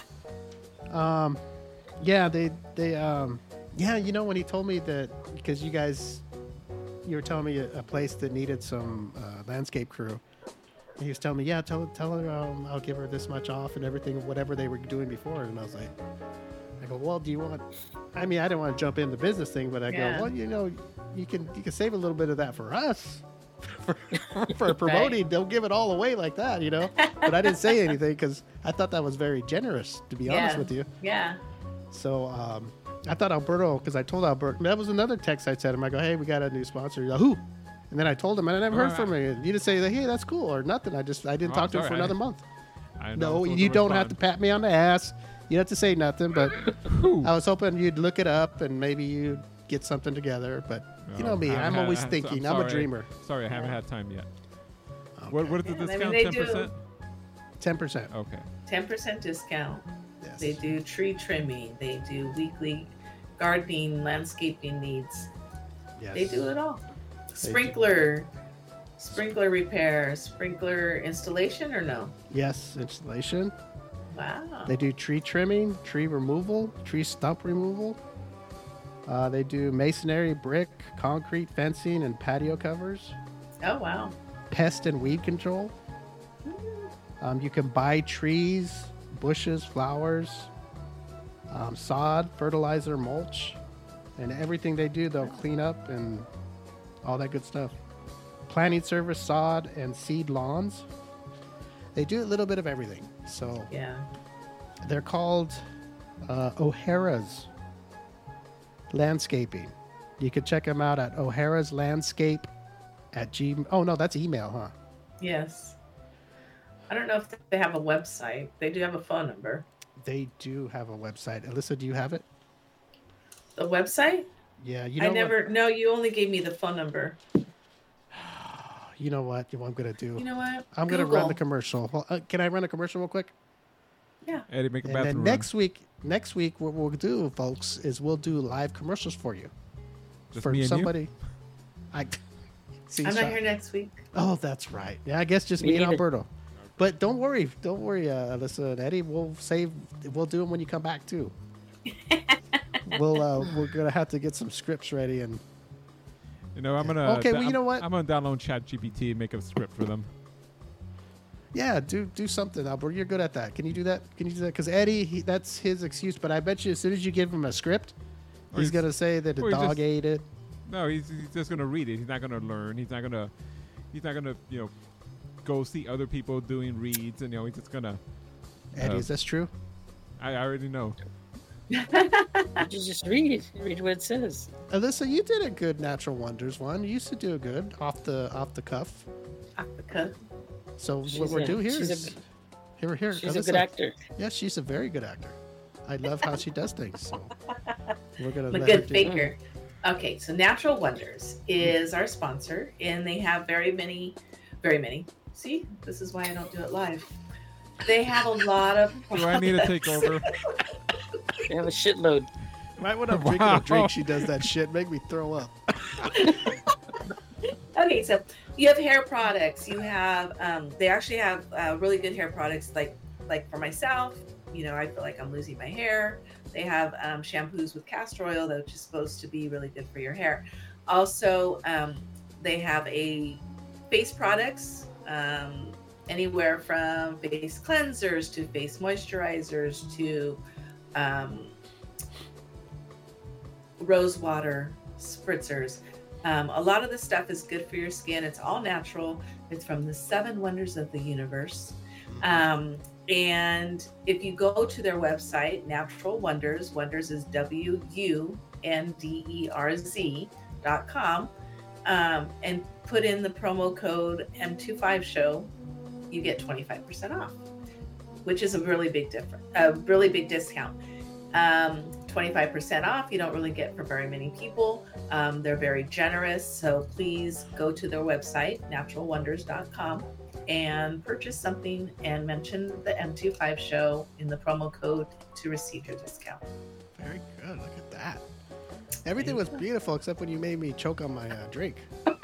Um, yeah, they they um, yeah, you know when he told me that because you guys, you were telling me a, a place that needed some uh, landscape crew. And he was telling me, yeah, tell tell her um, I'll give her this much off and everything, whatever they were doing before. And I was like, I go, well, do you want? I mean, I didn't want to jump in the business thing, but I Yeah. go, well, you know, you can you can save a little bit of that for us. For, for promoting, don't give it all away like that, you know. But I didn't say anything because I thought that was very generous, to be honest Yeah. with you. Yeah. So um, I thought Alberto, because I told Alberto, that was another text I sent him. I go, hey, we got a new sponsor. He's like, who? And then I told him, and I never heard from him. You didn't say, hey, that's cool or nothing. I just, I didn't Oh, talk I'm to him sorry, for I- another month. I know No, I'm supposed you to don't have to respond. pat me on the ass. You don't have to say nothing, but Who? I was hoping you'd look it up and maybe you'd get something together. But you know No, me, I haven't I'm had- always I'm thinking. I'm, a sorry. dreamer. Sorry, I haven't had time yet. Okay. What, what is the Yeah, I mean, discount? they Ten do- percent. ten percent. Okay. ten percent discount. Yes. They do tree trimming. They do weekly gardening, landscaping needs. Yes. They do it all. Sprinkler, sprinkler repair, sprinkler installation or no? Yes, installation. Wow. They do tree trimming, tree removal, tree stump removal. Uh, they do masonry, brick, concrete, fencing, and patio covers. Oh wow. Pest and weed control. Um, you can buy trees, bushes, flowers, um, sod, fertilizer, mulch, and everything they do, they'll clean up and all that good stuff. Planting service, sod, and seed lawns. They do a little bit of everything. So Yeah. they're called uh, O'Hara's Landscaping. You can check them out at O'Hara's Landscape at G. Oh no, that's email, huh? Yes. I don't know if they have a website. They do have a phone number. They do have a website. Alyssa, do you have it? The website? Yeah, you know I never. What, No, you only gave me the phone number. you know what? You know what I'm gonna do? You know what? I'm gonna run the Google. commercial. Well, uh, can I run a commercial real quick? Yeah. Eddie, make a And bathroom then run. next week, next week, what we'll do, folks, is we'll do live commercials for you. Just for me and you? somebody. I see. I'm not Sean- here next week. Oh, that's right. Yeah, I guess just Me me and neither. Alberto. But don't worry, don't worry, uh, Alyssa and Eddie. We'll save. We'll do them when you come back too. we'll uh, we're gonna have to get some scripts ready and. You know, I'm gonna. Okay, well, you I'm- know what? I'm gonna download Chat G P T and make a script for them. Yeah, do do something, Albert. You're good at that. Can you do that? Can you do that? Because Eddie, he, that's his excuse. But I bet you, as soon as you give him a script, Or he's he's- gonna say that the or he's dog just- ate it. No, he's, he's just gonna read it. He's not gonna learn. He's not gonna. He's not gonna. You know, go see other people doing reads, and you know, he's just gonna. Eddie, Uh, is this true? I, I already know. You just read. Read what it says. Alyssa, you did a good Natural Wonders one. You used to do a good off the off the cuff. Off the cuff. So what She's we're a- doing here she's a- is here here. She's a Alyssa, good actor. Yeah, she's a very good actor. I love how she does things. So we're gonna I'm a let her good do- faker. Okay, so Natural Wonders is our sponsor, and they have very many, very many. See, this is why I don't do it live. They have a lot of. Do I need to take products. over? They have a shitload. Right when I'm drinking Wow. a drink, she does that shit. Make me throw up. Okay, so you have hair products. You have, um, they actually have uh, really good hair products. Like, like for myself, you know, I feel like I'm losing my hair. They have um, shampoos with castor oil, that which is supposed to be really good for your hair. Also, um, they have a face products, um, anywhere from face cleansers to face moisturizers to um, rose water spritzers. Um, a lot of the stuff is good for your skin. It's all natural. It's from the seven wonders of the universe. Um, and if you go to their website, Natural Wonders, Wonders is W U N D E R Z dot com, um, and put in the promo code M twenty-five show, you get twenty-five percent off, which is a really big difference, a really big discount. Um, twenty-five percent off, you don't really get for very many people. Um, they're very generous, so please go to their website, natural wonders dot com, and purchase something and mention the M twenty-five show in the promo code to receive your discount. Very good. Look at that. Everything was beautiful except when you made me choke on my uh, drink.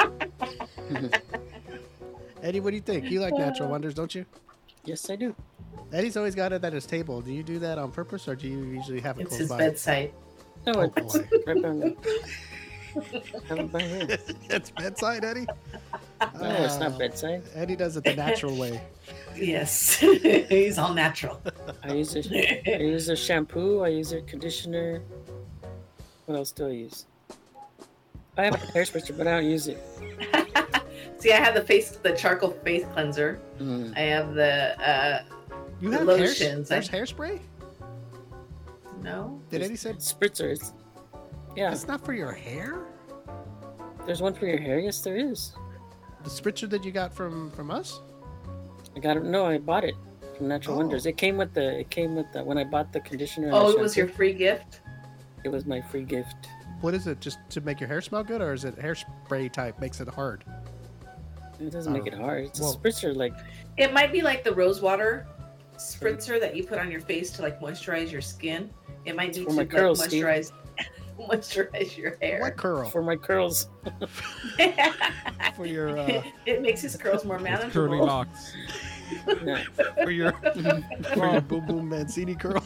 Eddie, what do you think? You like Natural Wonders, don't you? Yes, I do. Eddie's always got it at his table. Do you do that on purpose, or do you usually have it It's close his by? bedside. No, Oh, it's boy. right by me. Have it by here. It's bedside, Eddie. No, it's Uh, not bedside. Eddie does it the natural way. Yes, he's all natural. I use a, I use a shampoo. I use a conditioner. What else do I use? I have a hair spritzer, but I don't use it. See, I have the face, the charcoal face cleanser. Mm. I have the uh, You The have lotions, Hair, there's I- hairspray? no. Did Eddie say Spritzer. It's, yeah, it's not for your hair? there's one for your hair. Yes, there is. The spritzer that you got from from us? I got it. No, I bought it from Natural Oh. Wonders. It came with the. It came with the. When I bought the conditioner. and Oh, the it was your shampoo, free gift. It was my free gift. What is it? Just to make your hair smell good, or is it hairspray type makes it hard? It doesn't make Oh. it hard. It's Well- a spritzer. Like It might be like the rose water spritzer that you put on your face to like moisturize your skin. It might be For to my like, curls, Steve. moisturize moisturize your hair. What curl? for my curls. For your uh, It makes his curls more It's manageable. curly locks. Yeah. for your for your boom boom Mancini curl.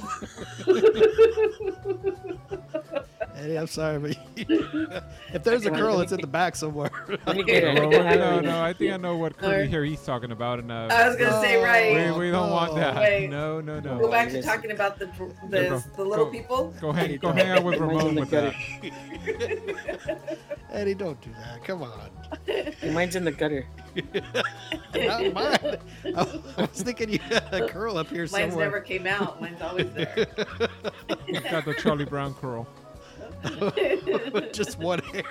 Eddie, I'm sorry, but if there's a curl, it's in the back somewhere. Let me get it. No, I can have no, it. no, I think I know what curly Alright. hair he's talking about, and uh, I was gonna say right. Oh, we, we don't want that. Wait. No, no, no. Go back to Yes. talking about the Yeah, the, bro. the little Go- people. Go hang, go hang out with Mine's in Ramon the with gutter. that. Eddie, don't do that. Come on. Mine's in the gutter. Not mine. I was thinking you had a curl up here Mine's somewhere. never came out. Mine's always there. He's got the Charlie Brown curl. Just one hair.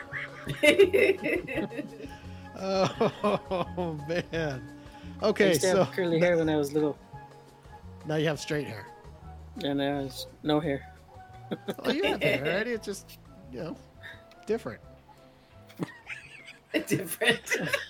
Oh man. I Okay, used to so have curly hair when I was little, now you have straight hair. and now it's no hair. Oh, you have hair, right? It's just, you know, different. Different.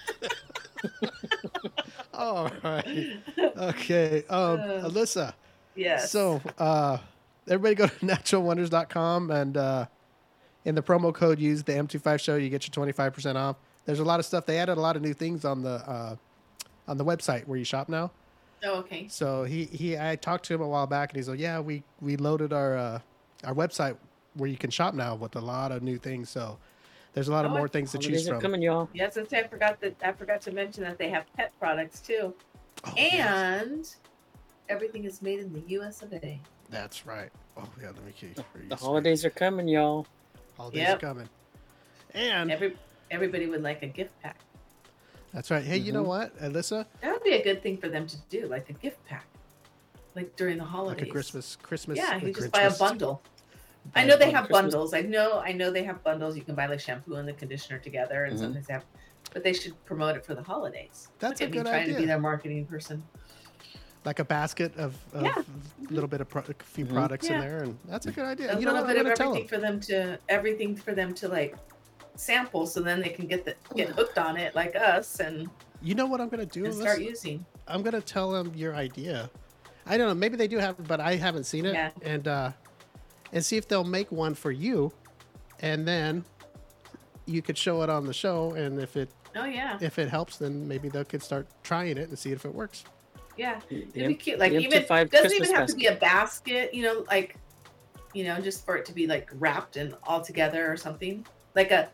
All right. Okay. Um, Uh. Alyssa, Yes. So, uh, everybody go to natural wonders dot com and uh, in the promo code use the M twenty-five show. You get your twenty-five percent off. There's a lot of stuff. They added a lot of new things on the uh, on the website where you shop now. Oh, okay. So he, he I talked to him a while back and he's like, yeah, we, we loaded our uh, our website where you can shop now with a lot of new things. So there's a lot of Oh, more things to choose Holidays are from. coming, y'all. Yes, that's I forgot that I forgot to mention that they have pet products too, Oh, yes. and everything is made in the U S of A. That's right. Oh yeah, let me keep. The holidays are coming, y'all. Holidays Yep. are coming. And Every everybody would like a gift pack. that's right. Hey, you know Mhm. what, Alyssa? That would be a good thing for them to do, like a gift pack, like during the holidays. Like a Christmas, Christmas. Yeah, a you just buy a Grinchmas- bundle. buy I a know they bundle. have Christmas. bundles. I know, I know they have bundles. You can buy like shampoo and the conditioner together, and Mhm. sometimes they have. But they should promote it for the holidays. That's Look a at me good trying to be idea. their marketing person. Like a basket of, of Yeah. a little bit of pro- a few Mhm. products in Yeah. there, and that's a good idea. A you know little what? bit I'm of gonna tell everything them. for them to everything for them to like sample, so then they can get the get hooked on it like us and, You know what I'm gonna do? and Alyssa? start using. I'm gonna tell them your idea. I don't know. Maybe they do have it, but I haven't seen it. Yeah. And uh, and see if they'll make one for you, and then you could show it on the show. And if it Oh yeah, if it helps, then maybe they could start trying it and see if it works. yeah. The It'd be M- cute. Like the even M twenty-five doesn't Christmas even have to basket. be a basket. You know, like you know, just for it to be like wrapped and all together or something. Like a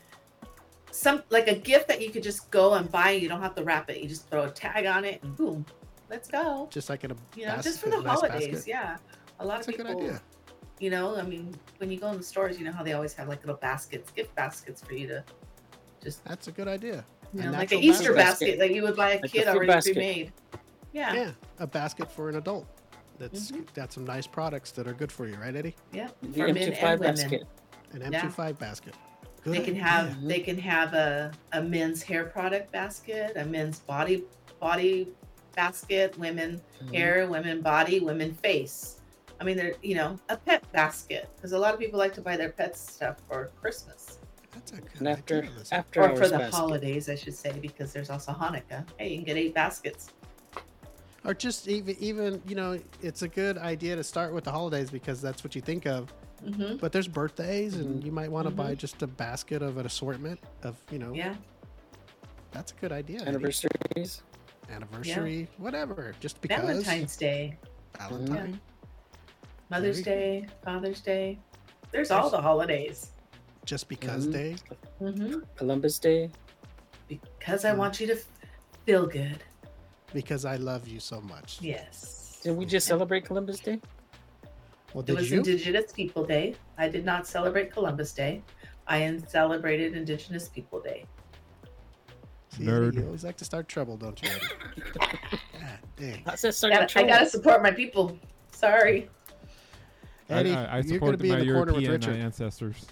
some like a gift that you could just go and buy. You don't have to wrap it. You just throw a tag on it and boom, let's go. Just like in a You know, basket, just for the nice holidays. basket. Yeah, a lot That's of a good people. idea. You know, I mean, when you go in the stores, you know how they always have like little baskets, gift baskets for you to just, That's a good idea. you A know, like an natural Easter basket. basket that you would buy a Like a kid fruit already basket. pre-made. Yeah, yeah, Yeah, a basket for an adult. That's Mhm. got some nice products that are good for you, right, Eddie? The for men M twenty-five and women. basket. An M Yeah. twenty-five basket. Good They can idea. have Mhm. they can have a, a men's hair product basket, a men's body body basket, women Mhm. hair, women body, women face. I mean, they're you know a pet basket because a lot of people like to buy their pets stuff for Christmas That's a good And after idea. Alyssa. after or hours for the basket. holidays, I should say, because there's also Hanukkah. Hey, you can get eight baskets. Or just even, even you know, it's a good idea to start with the holidays because that's what you think of. hmm But there's birthdays, and Mhm. you might want to Mhm. buy just a basket of an assortment of, you know, Yeah, that's a good idea. Eddie. Anniversaries. Anniversary, whatever. Just because. Valentine's Day, Valentine. Mother's Very Day, Father's Day. There's all the holidays. Just because Mhm. day. hmm Columbus Day. Because I Mm. want you to f- feel good. Because I love you so much. Yes. Did we just celebrate Columbus Day? Well, It did was you? Indigenous People Day. I did not celebrate Columbus Day. I in- celebrated Indigenous People Day. See, Nerd. Eddie, you always like to start trouble, don't you, Eddie? God dang. How's that I starting gotta, I trouble? gotta support my people. Sorry. Eddie, I, I, I you're going support to be my in the corner with European uh, Richard. ancestors.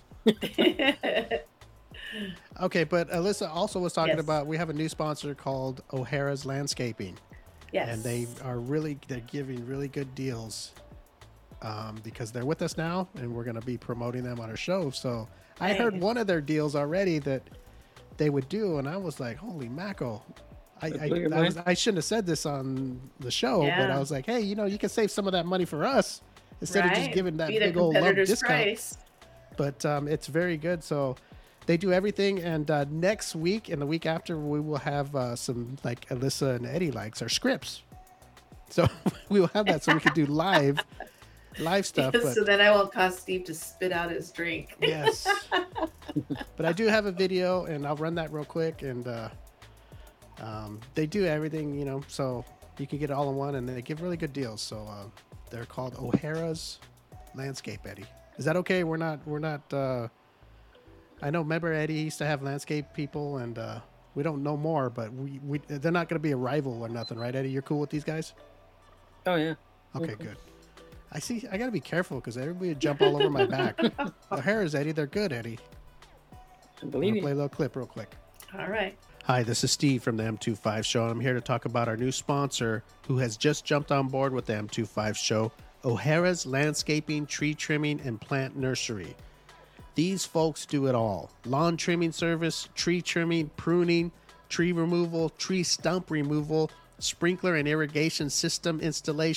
Okay, but Alyssa also was talking Yes. about we have a new sponsor called O'Hara's Landscaping, yes. and they are really they're giving really good deals um, because they're with us now, and we're going to be promoting them on our show. So I heard Nice. one of their deals already that they would do, and I was like, "Holy mackerel!" I That I, blew your I, was, mind? I shouldn't have said this on the show, but I Yeah. was like, "Hey, you know, you can save some of that money for us instead of just Right. giving that Beat a big old lump competitor's discount." price. But um, it's very good. So they do everything. And uh, next week and the week after, we will have uh, some like Alyssa and Eddie likes our scripts. So we will have that so we can do live, live stuff. But so then I won't cause Steve to spit out his drink. yes, but I do have a video, and I'll run that real quick. And uh, um, they do everything, you know, so you can get it all in one, and they give really good deals. So uh, they're called O'Hara's Landscape, Eddie. Is that okay? We're not. We're not. Uh, I know. Remember, Eddie used to have landscape people, and uh, we don't know more. But we, we they're not going to be a rival or nothing, right, Eddie? You're cool with these guys? Oh yeah. Okay, Mhm. good. I see. I got to be careful because everybody would jump all over my back. O'Hara's, Eddie. They're good, Eddie. I I'm believe gonna play a you. little clip real quick. All right. Hi, this is Steve from the M twenty-five Show, and I'm here to talk about our new sponsor who has just jumped on board with the M twenty-five Show, O'Hara's Landscaping, Tree Trimming, and Plant Nursery. These folks do it all. Lawn trimming service, tree trimming, pruning, tree removal, tree stump removal, sprinkler and irrigation system installation,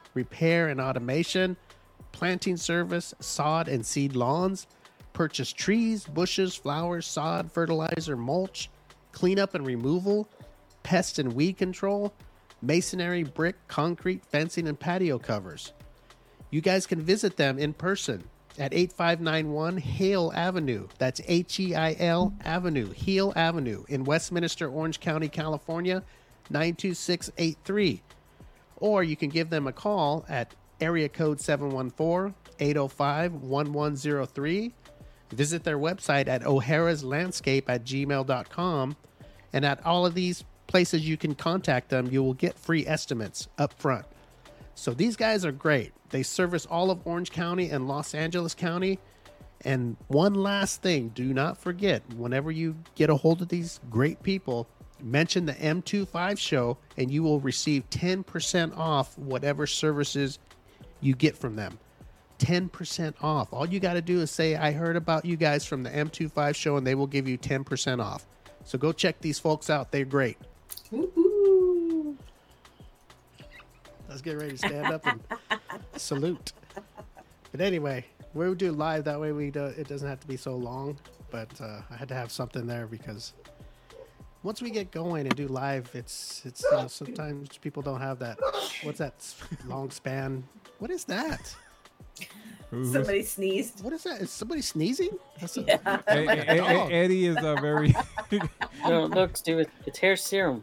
repair and automation, planting service, sod and seed lawns, purchase trees, bushes, flowers, sod, fertilizer, mulch, cleanup and removal, pest and weed control, masonry, brick, concrete, fencing, and patio covers. You guys can visit them in person at eighty-five ninety-one Hale Avenue. That's H E I L Avenue, Hale Avenue in Westminster, Orange County, California, nine two six eight three. Or you can give them a call at area code seven one four, eight oh five, one one oh three. Visit their website at o'hara's landscape at gmail dot com. And at all of these places you can contact them, you will get free estimates up front. So these guys are great. They service all of Orange County and Los Angeles County. And one last thing, do not forget, whenever you get a hold of these great people, mention the M twenty-five show and you will receive ten percent off whatever services you get from them. ten percent off. All you got to do is say, I heard about you guys from the M twenty-five show, and they will give you ten percent off. So go check these folks out. They're great. Woo-hoo. Let's get ready to stand up and salute. But anyway, we'll do live. That way we do, it doesn't have to be so long. But uh, I had to have something there because once we get going and do live, it's it's you know, sometimes people don't have that. What's that long span? What is that? Who's- Somebody sneezed. What is that? Is somebody sneezing? That's a, Yeah. E- like a E- E- dog. Eddie is a very. No, look, Stu, it- it's hair serum.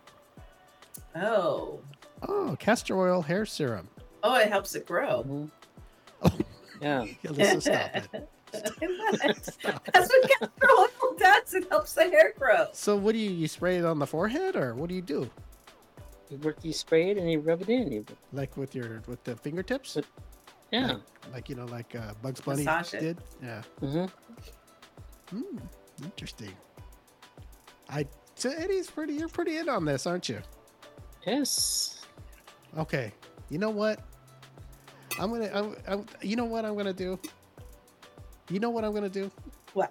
Oh. Oh, castor oil hair serum. Oh, it helps it grow. Mhm. Oh, Yeah. Alyssa, stop it. That's what castor oil does. It helps the hair grow. So what do you, you spray it on the forehead or what do you do? You work, you spray it and you rub it in. You, Like with your, with the fingertips? With- yeah. Like, like, you know, like uh, Bugs Bunny Massage it. did? Yeah. Mm-hmm. Hmm. Interesting. I, so Eddie's pretty, you're pretty in on this, aren't you? Yes. Okay. You know what? I'm gonna. I'm, I'm, you know what I'm gonna do? You know what I'm gonna do? What?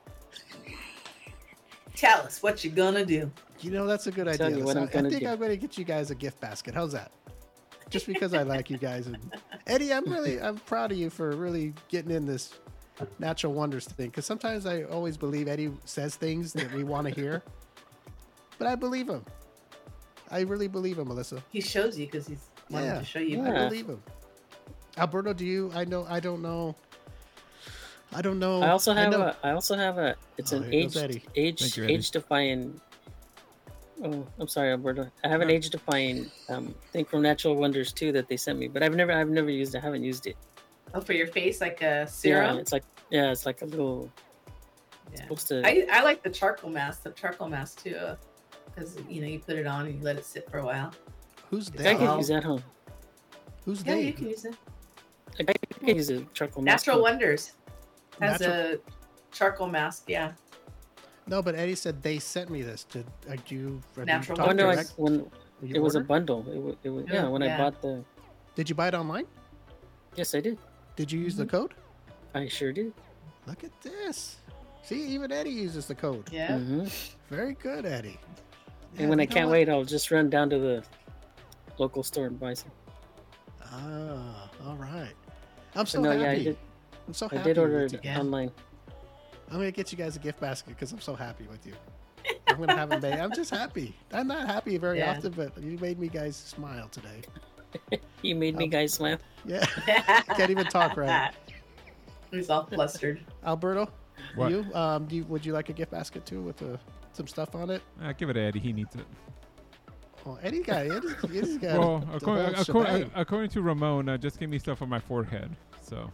Tell us what you're gonna do. You know that's a good Tell idea. you what So I'm I gonna think do. I'm gonna get you guys a gift basket. How's that? Just because I like you guys and Eddie, I'm really I'm proud of you for really getting in this natural wonders thing. Because sometimes I always believe Eddie says things that we want to hear, but I believe him. I really believe him, Melissa. He shows you because he's wanting Yeah. to show you. I Yeah. believe him. Alberto, do you? I know. I don't know. I don't know. I also have know- a. I also have a. It's Oh, an here age goes Eddie. age Thank you, Eddie. age defying. Oh, I'm sorry, Alberto. I have an age defying um, thing from Natural Wonders too that they sent me, but I've never I've never used it. I haven't used it. Oh, for your face, like a Yeah, serum. it's like yeah, it's like a little. It's Yeah. supposed to. I, I like the charcoal mask, the charcoal mask too, because you know you put it on and you let it sit for a while. Who's I they? can Well- use that home. Who's Yeah, they? you can use it. I can use a charcoal mask. Natural Wonders has Natural- a charcoal mask. Yeah, No, but Eddie said they sent me this. Did uh, you? have you Natural talked Oh no, I, direct- when you it was a ordered? bundle. It was, it was yeah. Yeah, When yeah. I bought the Did you buy it online? yes, I did. Did you use Mm-hmm. the code? I sure did. Look at this. See, even Eddie uses the code. yeah. hmm Very good, Eddie. Yeah, And when I you know can't what? wait, I'll just run down to the local store and buy some. Ah, all right. I'm so But no, happy. yeah, I did. I'm so I happy. did order with it you. Yeah. online. I'm gonna get you guys a gift basket because I'm so happy with you. I'm gonna have them made. I'm just happy. I'm not happy very Yeah. often, but you made me guys smile today. You made me Um, guys smile. Yeah, can't even talk right. He's all flustered. Alberto, What? you um, do you, would you like a gift basket too with uh, some stuff on it? Uh, give it to Eddie. He needs it. Oh, Eddie got Eddie, Eddie's got Well, the according, whole according, shebang. according to Ramon, uh, just give me stuff on my forehead. So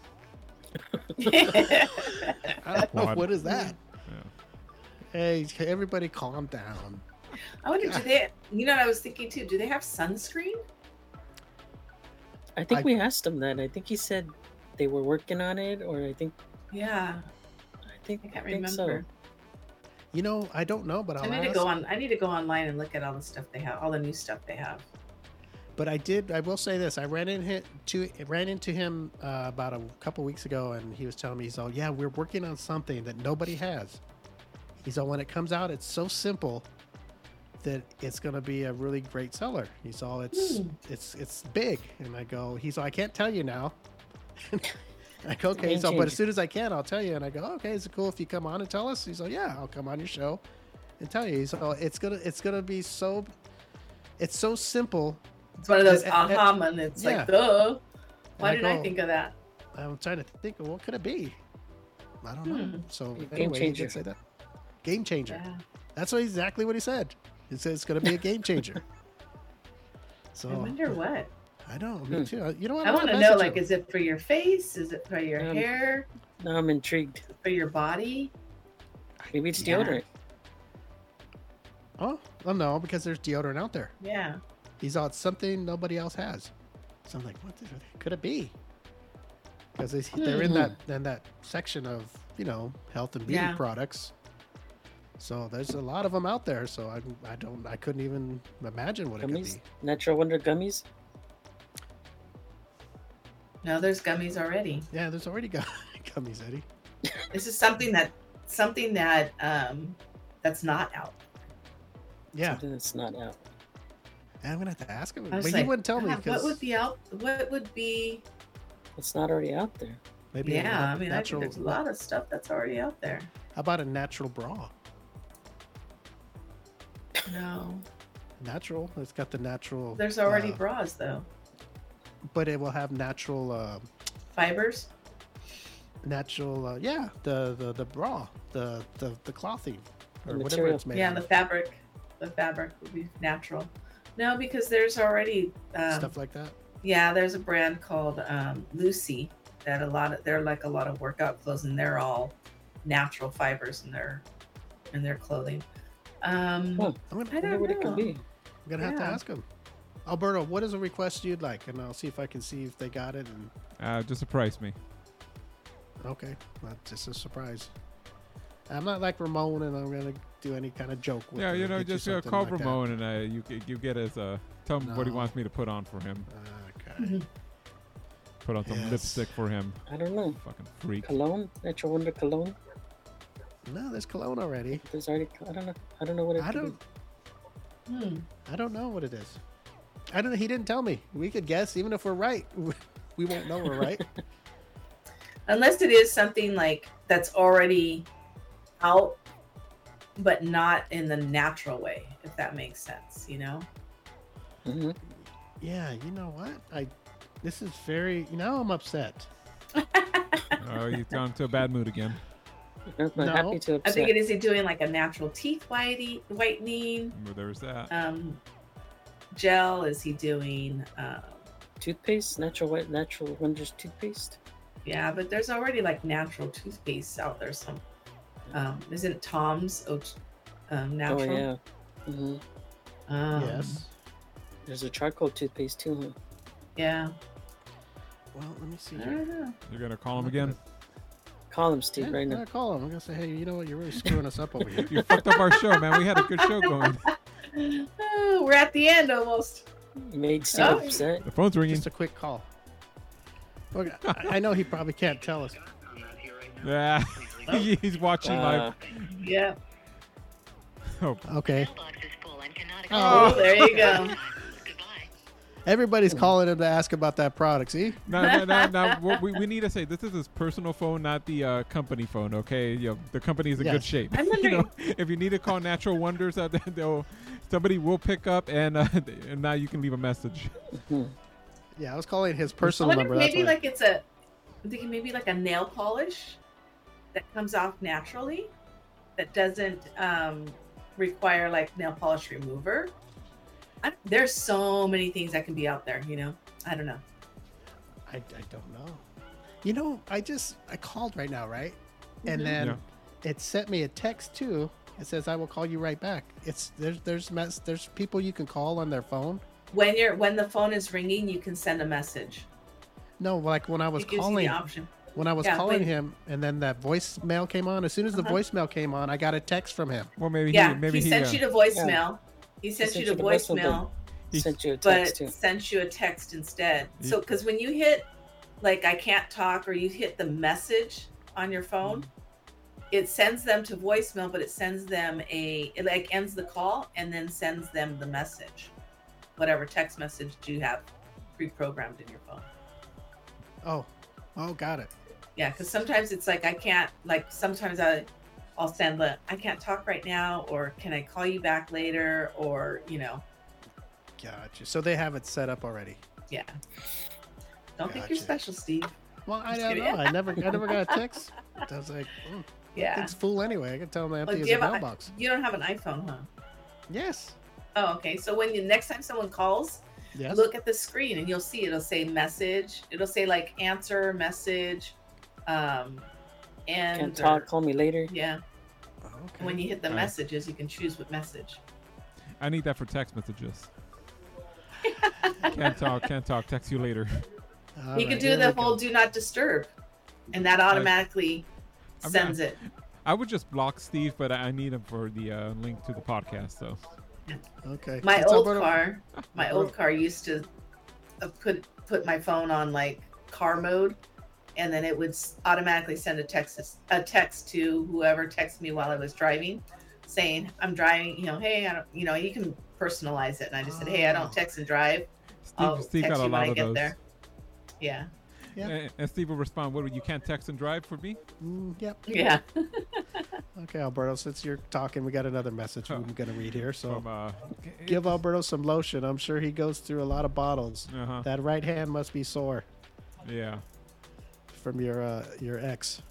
I don't know, Quad. what is that? yeah. Hey, everybody, calm down. I wonder, do they? You know, what I was thinking too. Do they have sunscreen? I think I- we asked him that. I think he said they were working on it, or I think Yeah, I think I can't think remember. You know, I don't know, but I'll I need to ask. go on. I need to go online and look at all the stuff they have, all the new stuff they have. But I did. I will say this: I ran into ran into him uh, about a couple weeks ago, and he was telling me, "He's all, yeah, we're working on something that nobody has." He's all, when it comes out, it's so simple that it's going to be a really great seller. He's all, it's Hmm. it's it's big, and I go, he's all, I can't tell you now. I go, okay, Game so but changer. as soon as I can, I'll tell you. And I go, okay, is it cool if you come on and tell us? He's like, yeah, I'll come on your show and tell you. He's all, it's gonna it's gonna be so, it's so simple. It's one of those Uh, uh, uh, aha moments. yeah. Like, duh. Why I didn't I go- think of that? I'm trying to think of what could it be. I don't know. Hmm. So Game anyway, he changer. did say that. Game changer. Yeah. That's what exactly what he said. He said it's going to be a game changer. So I wonder what. I know. Me Hmm. too. You know what? I I'll want to message know, like, him. is it for your face? Is it for your Um, hair? Now I'm intrigued. For your body? Maybe it's Yeah. deodorant. Oh, well, no, because there's deodorant out there. Yeah. He's on something nobody else has. So I'm like, what the, could it be? Because they're in Hmm. that in that section of you know health and beauty Yeah. products. So there's a lot of them out there. So I I don't I couldn't even imagine what it could Gummies? be. Natural Wonder gummies? No, there's gummies already. Yeah, there's already got gummies, Eddie. This is something that something that um that's not out. Yeah, Something that's not out. I'm gonna have to ask him, I but was he like, wouldn't tell me "God, what because would be out? What would be? It's not already out there. maybe Yeah, a I mean, natural. I think there's a lot of stuff that's already out there. How about a natural bra? No, Natural. It's got the natural. there's already uh, bras though. but it will have natural. Uh, Fibers. natural. Uh, yeah, the, the the bra, the the the clothing, The or whatever material. it's made. Yeah, out the of. fabric. The fabric would be natural. No, because there's already um, Stuff like that. yeah, there's a brand called um, Lucy that a lot of they're like a lot of workout clothes, and they're all natural fibers in their in their clothing. Um, Huh. I'm gonna, I I don't wonder what it know. could be. I'm gonna have to yeah. ask him. Alberto, what is a request you'd like, and I'll see if I can see if they got it. And Uh, just surprise me. okay, well, just a surprise. I'm not like Ramon, and I'm gonna do any kind of joke. With Yeah, it you or know, get just uh, something call like that. Ramon and uh, you g- you get his uh, tell him what he No. wants me to put on for him. Okay. Put on some Yes. lipstick for him. I don't know. Fucking freak. Cologne? Natural Wonder cologne? No, there's cologne already. There's already. I don't know. I don't know what it I could don't. be. hmm. I don't know what it is. I don't. He didn't tell me. We could guess, even if we're right. We won't know we're right. Unless it is something like that's already out, but not in the natural way, if that makes sense. You know. Mhm. Yeah, you know what? I. This is very. Now I'm upset. Oh, he's gone into a bad mood again. I'm No. happy to upset. I think it is he doing like a natural teeth whitey, whitening Well, there's that. um, gel. Is he doing? Um, Toothpaste? Natural White Natural Wonders toothpaste? yeah, but there's already like natural toothpaste out there. Some um, isn't Tom's oat, um, natural? Oh, yeah. hmm Um, Yes. There's a charcoal toothpaste too, huh? Yeah. Well, let me see I here. don't know. You're gonna call him again? Call him, Steve, Yeah, right I'm now. gonna call him. I'm gonna say, hey, you know what? You're really screwing us up over here. You fucked up our show, man. We had a good show going. Oh, we're at the end almost. You made Steve Oh. upset. The phone's ringing. Just a quick call. Okay, I I know he probably can't tell us. Yeah, he's watching Uh, live. Yeah. Oh, Okay. Mailbox is full and cannot Oh, accept there you go. Goodbye. Everybody's calling him to ask about that product. See? no, no, no, no. What we, we need to say this is his personal phone, not the uh, company phone. Okay, you know, the company is in good Yes. shape. I'm you know, wondering- if you need to call Natural Wonders, uh, they'll somebody will pick up, and uh, and now you can leave a message. Yeah, I was calling his I personal wonder number. if That's maybe why. like it's a, I'm thinking maybe like a nail polish that comes off naturally, that doesn't um, require like nail polish remover. I, there's so many things that can be out there, you know. I don't know. I, I don't know. You know, I just I called right now, right? And Mhm. then Yeah. it sent me a text too. It says I will call you right back. It's there's there's mess there's people you can call on their phone. When you're when the phone is ringing, you can send a message. No, like when I was It gives you calling the option. when I was Yeah, calling when- him, and then that voicemail came on. As soon as the Uh-huh. voicemail came on, I got a text from him. Well, maybe Yeah, he, maybe he he, sent uh, you to voicemail. He sent, sent you you to the voicemail, voicemail, He- Sent you a but text too. sent you a text instead. He- So, because when you hit like I can't talk or you hit the message on your phone, it sends them to voicemail, but it sends them a it like ends the call and then sends them the message, whatever text message you have pre-programmed in your phone. Oh, oh, got it. Yeah, because sometimes it's like I can't like sometimes I I'll send the I can't talk right now, or can I call you back later, or you know. Gotcha. So they have it set up already. Yeah. Don't think you're Gotcha. special, Steve. Well, I Just don't kidding. know. I never, I never got a text. I was like, mm, Yeah. it's full anyway. I can tell them I Well, empty do you, his have a- mailbox. you don't have an iPhone, huh? Yes. Oh, okay. So when you next time someone calls, Yes. look at the screen and you'll see it'll say message. It'll say like answer message, um, and Can't talk. or- Call me later. yeah. Okay. And when you hit the Right. messages, you can choose what message. I need that for text messages. Can't talk, can't talk. Text you later. All you can right, do here the we go. whole do not disturb, and that automatically I mean, sends it. I would just block Steve, but I I need him for the uh, link to the podcast. So Okay. My Let's old talk about- car, my old car used to uh, put put my phone on like car mode, and then it would s- automatically send a text a text to whoever texted me while I was driving, saying I'm driving. You know, hey, I don't. You know, you can personalize it, and I just said, hey, I Oh. don't text and drive. Steve, I'll Steve text got a you when lot I of get those. there. Yeah, Yeah. And, and Steve will respond, "What? You can't text and drive for me?" Mm, yep. yeah. Okay, Alberto. Since you're talking, we got another message Oh. I'm gonna read here. So From uh, give Alberto some lotion. I'm sure he goes through a lot of bottles. uh huh. That right hand must be sore Yeah. from your uh, your ex.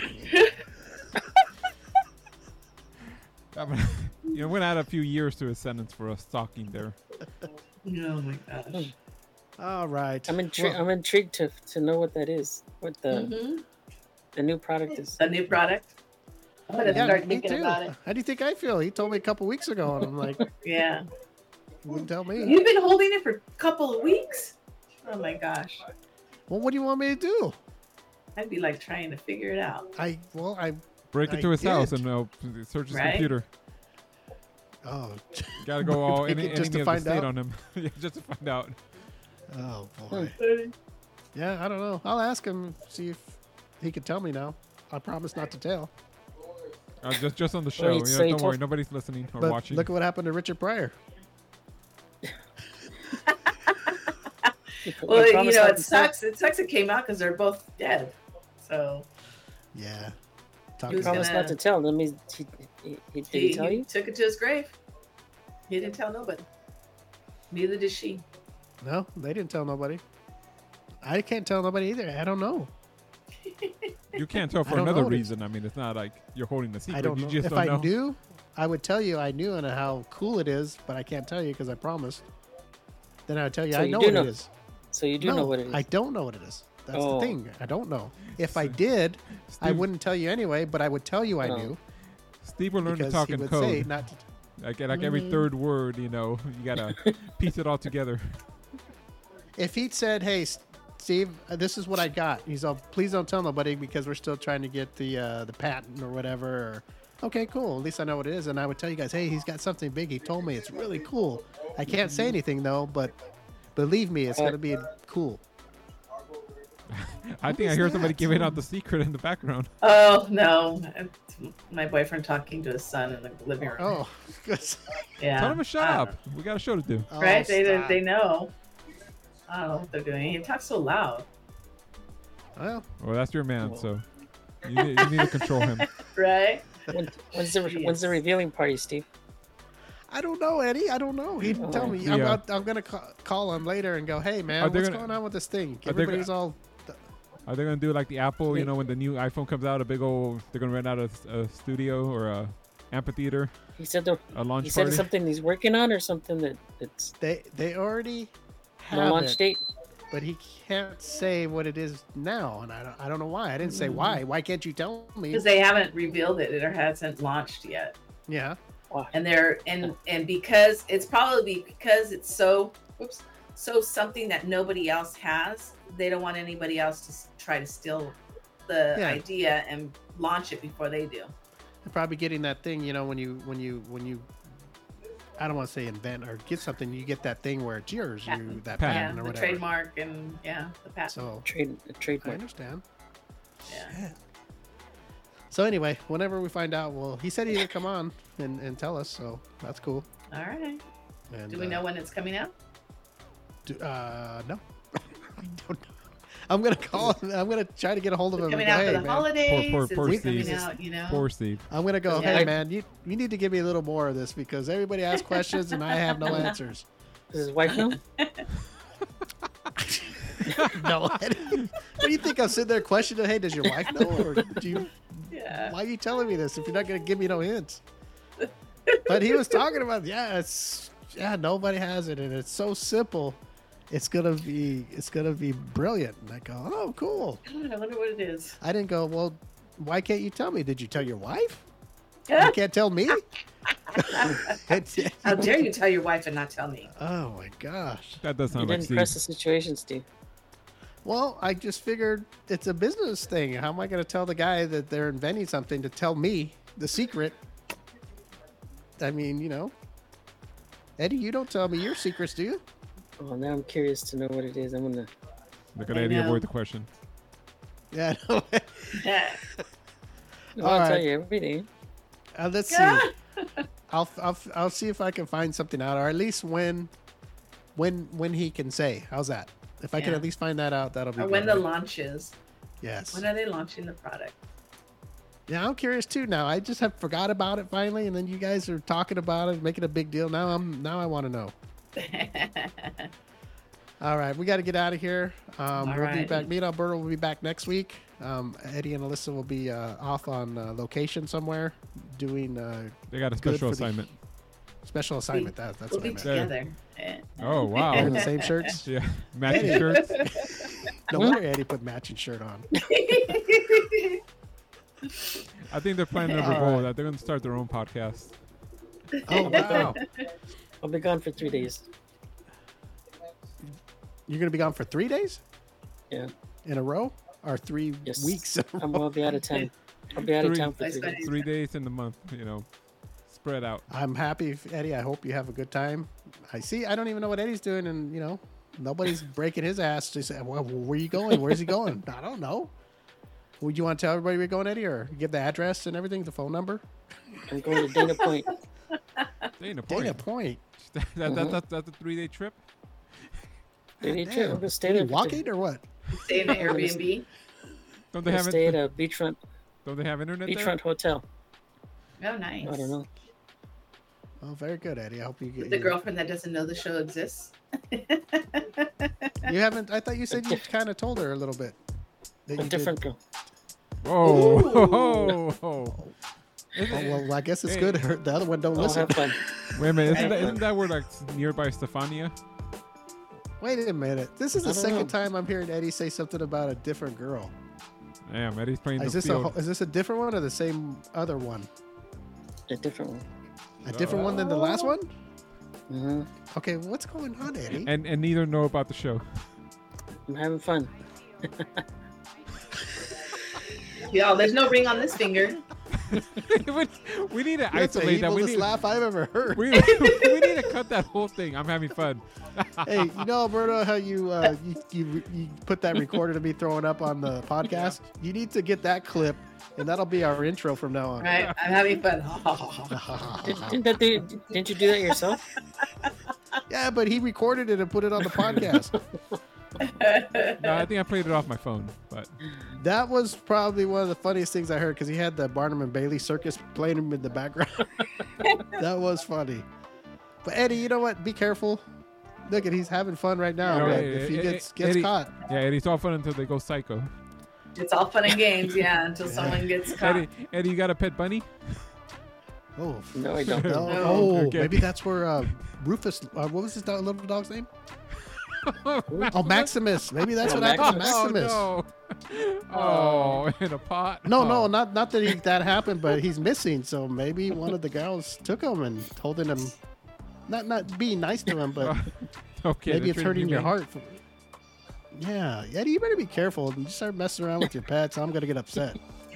I mean, you know, went out a few years to his sentence for a stalking there. Oh my gosh. All right. I'm intrigued. Well, I'm intrigued to to know what that is. What the hmm the new product is. A new product. I'm gonna yeah, start me thinking too. about it. How do you think I feel? He told me a couple weeks ago, and I'm like, Yeah. you wouldn't tell me. You've been holding it for a couple of weeks. Oh my gosh. Well, what do you want me to do? I'd be like trying to figure it out. I well, I Break I into his house did. and uh, search his Right? computer. oh Gotta go all Break any, it just to any of the find state out? on him. Yeah, just to find out. oh boy. Yeah, I don't know. I'll ask him see if he can tell me now. I promise not to tell. Uh, just just on the show. Well, You he- know, so he don't worry, told- nobody's listening or But watching. look at what happened to Richard Pryor. Well, you promise know, not it to tell. sucks. It sucks it came out because they're both dead. So Yeah. Talk He was about- Promise gonna- not to tell. That means he, he, he did he, he tell he you? took it to his grave. He didn't tell nobody. Neither did she. No, they didn't tell nobody. I can't tell nobody either. I don't know. You can't tell I for don't know another what it- reason. I mean, it's not like you're holding a secret. I don't you know. just If don't I know. knew, I would tell you I knew and how cool it is, but I can't tell you because I promised. Then I would tell you So I you know do what know. it is. So you do no, know what it is. I don't know what it is. That's Oh. the thing. I don't know. If I did, I Steve- wouldn't tell you anyway, but I would tell you I Oh. knew Steve will learn to because talk he in would code. say not to. Like, like every Mhm. third word, you know, you gotta piece it all together. If he'd said, "Hey, S- Steve, uh, this is what I got," he's all, "Please don't tell nobody because we're still trying to get the uh, the patent or whatever." Or, okay, cool. At least I know what it is, and I would tell you guys, "Hey, he's got something big. He told me it's really cool. I can't say anything though, but believe me, it's Uh, gonna be cool." I think I is hear somebody that? giving out the secret in the background. Oh no. It's my boyfriend talking to his son in the living room. Oh, good. yeah. Tell him to shut Uh, up. We got a show to do. Oh, Right? They stop. they know. I don't know what they're doing. He talks so loud. Well, Well, that's your man, so you need, you need to control him. Right? When, when's the when's the Jeez. revealing party, Steve? I don't know, Eddie. I don't know. He didn't tell me. I'm, Yeah. I'm, I'm gonna call, call him later and go, "Hey, man, Are they what's gonna- going on with this thing?" are they Everybody's all. Are they gonna do like the Apple? You know, when the new iPhone comes out, a big old. They're gonna rent out a, a studio or a amphitheater, He said the a launch he said party. it's something he's working on or something that it's They they already no have launch it, date. but he can't say what it is now, and I don't I don't know why. I didn't say why. Why can't you tell me? Because they haven't revealed it. It hasn't launched yet. Yeah. And they're and and because it's probably because it's so whoops so something that nobody else has, they don't want anybody else to s- try to steal the Yeah. idea and launch it before they do. They're probably getting that thing, you know, when you when you when you I don't want to say invent or get something, you get that thing where it's yours, you Patent. that Patent. Yeah, patent or the whatever. trademark and yeah, the patent. So Trade a I trademark. understand. yeah. Yeah. So anyway, whenever we find out, well, he said he'd come on and, and tell us, so that's cool. All right. And, Do we uh, know when it's coming out? Do, uh, no. I don't know. I'm gonna call him. I'm gonna try to get a hold of Is it him. coming and go, out for hey, the man. holidays? Poor- poor- Is poor it coming Steve. out, you know? Poor Steve. I'm gonna go. Yeah. Hey, man, you you need to give me a little more of this because everybody asks questions and I have no answers. Does his wife know? No. What do you think I'm sitting there questioning? Hey, does your wife know, or do you? Yeah. Why are you telling me this if you're not gonna give me no hints? But he was talking about, yeah, it's yeah, nobody has it, and it's so simple. It's gonna be, it's gonna be brilliant. And I go, oh, cool. God, I wonder what it is. I didn't go, well, why can't you tell me? Did you tell your wife? You Yeah. can't tell me? It's- How dare you tell your wife and not tell me? oh my gosh. That does You sound like didn't Steve. press the situation, Steve. Well, I just figured it's a business thing. How am I going to tell the guy that they're inventing something to tell me the secret? I mean, you know, Eddie, you don't tell me your secrets, do you? Oh, now I'm curious to know what it is. I'm gonna. Look at I Eddie know. avoid the question. Yeah. No. Yeah. I'll All tell right. you everything. Uh, let's see. I'll, I'll I'll see if I can find something out, or at least when when when he can say. How's that? If I can Yeah. at least find that out, that'll be Or good, when the right? launch is. Yes. When are they launching the product? Yeah, I'm curious too now. I just have forgot about it finally, and then you guys are talking about it, making a big deal. Now I'm now I want to know. All right, we got to get out of here. Um, All we'll be right. back. Me and Alberto will be back next week. Um, Eddie and Alyssa will be uh, off on uh, location somewhere doing uh, They got a Good special for the- assignment. special assignment. That, that's We'll what I be meant. together. Eh. Oh wow. Wearing the same shirts. Yeah, matching Eddie. shirts. No wonder Eddie put matching shirt on. I think they're planning a All revolt. right. That they're going to start their own podcast. Oh wow! I'll be gone for three days. You're gonna be gone for three days Yeah. in a row, or three Yes. weeks in a I'm, row? I'll be out of town. I'll be out of Three. town for Nice three buddy. days. Three days in the month, you know, spread out. I'm happy, Eddie. I hope you have a good time. I see. I don't even know what Eddie's doing, and you know, nobody's breaking his ass to say, "Well, where are you going? Where's he going?" I don't know. Would you want to tell everybody where you're going, Eddie, or give the address and everything, the phone number? I'm going to Dana Point. Dana Point. Dana Point. that, that, that, that, that's a three day trip. Dana Damn. Trip. I'm gonna stay Are there. you for walking or what? Stay in an Airbnb. Don't Three, they I'm have gonna stay at it? a beachfront Don't they have internet there? beachfront hotel. Oh, nice. I don't know. Oh, very good, Eddie. I hope you get The you- girlfriend that doesn't know the show exists. You haven't. I thought you said you kind of told her a little bit. That A you different Did. girl. Whoa. Oh, oh. Oh, well, I guess it's Hey. good. Her- The other one don't I'll listen. have fun. Wait a minute. Isn't that, isn't that where like nearby Stefania? Wait a minute. This is I the don't second know. time I'm hearing Eddie say something about a different girl. Damn, Eddie's playing Is the this a field. ho- is this a different one or the same other one? A different one. A different one than the last one? hmm Okay, what's going on, Eddie? and and neither know about the show. I'm having fun. Y'all, there's no ring on this finger. we, we need to That's the isolate that. We evilest need, laugh I've ever heard. we, we need to cut that whole thing. I'm having fun. Hey, you know, Alberto, how you, uh, you you you put that recorder to be throwing up on the podcast? You need to get that clip, and that'll be our intro from now on. Right? I'm having fun. Did, didn't, that do, didn't you do that yourself? Yeah, but he recorded it and put it on the podcast. No, I think I played it off my phone. But That was probably one of the funniest things I heard because he had the Barnum and Bailey circus playing him in the background. That was funny. But Eddie, you know what? Be careful. Look at he's having fun right now. No, but hey, if he hey, gets hey, gets Eddie- caught, yeah, Eddie's all fun until they go psycho. It's all fun and games, yeah, until someone gets caught. Eddie, Eddie, you got a pet bunny? oh, No, I don't. no, No. oh, Okay. maybe that's where uh, Rufus. Uh, what was his dog, little dog's name? Oh, Maximus. Maybe that's Oh, what happened to Maximus. Maximus. Oh, no. Oh, in a pot? No, Oh. no, not not that he, that happened, but he's missing. So maybe one of the girls took him and holding him, not not being nice to him, but Okay, maybe they're it's treating hurting you your mean. heart. For, yeah, Eddie, you better be careful. You start messing around with your pets, I'm gonna get upset.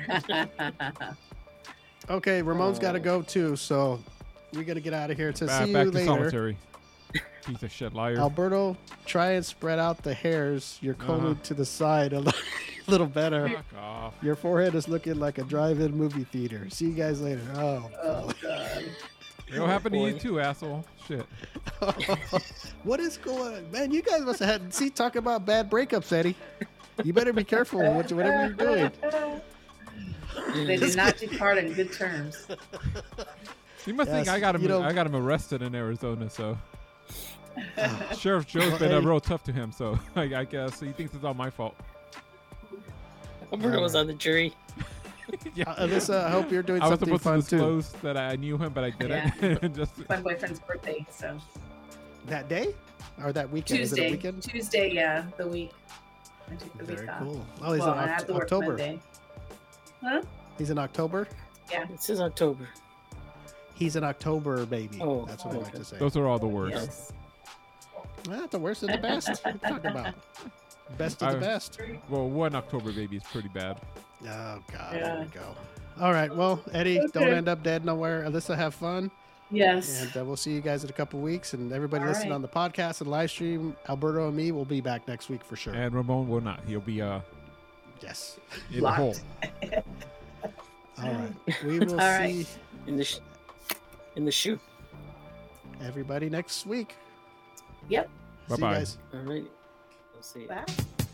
Okay, Ramon's got to go too, so we gotta get out of here. To Back, see back you to later. solitary. Piece of shit liar. Alberto, try and spread out the hairs. You're combing Uh-huh. to the side. A lot. little better. Fuck off. Your forehead is looking like a drive-in movie theater. See you guys later. Oh, Oh god. It'll happen to you boy. too, asshole. Shit. what is going on? Man, you guys must have had, see, talk about bad breakups, Eddie. You better be careful with whatever you're doing. They did not depart on good terms. You must think Yes, I got him. you know- I got him arrested in Arizona. So Sheriff Joe's been uh, Hey. real tough to him. So I, I guess he thinks it's all my fault. Alberto was on the jury. Yeah. Uh, Alyssa, I hope you're doing I was something supposed to fun too. disclose that I knew him, but I didn't. Just It's my boyfriend's birthday, so That day? Or that weekend? Is it a Tuesday. weekend? Tuesday, yeah, the week. I took the Very week off. cool. Oh, he's well, in I Oct- have to work October. Monday. Huh? He's in October? It says October. He's an October baby. Oh, That's what I like okay. to say. those are all the worst. Yes. Not the worst and the best. What are you talking about? Best of the I- best. Well, one October baby is pretty bad. Oh, God. Yeah. There we go. All right. Well, Eddie, don't Okay. end up dead nowhere. Alyssa, have fun. Yes. And uh, we'll see you guys in a couple weeks. And everybody All listening right. on the podcast and live stream, Alberto and me will be back next week for sure. And Ramon will not. He'll be uh yes. in Locked. the hole. All right. We will All right. see In the sh- in the shoe. everybody next week. Yep. Bye See you bye. guys. All right. We'll see. Bye.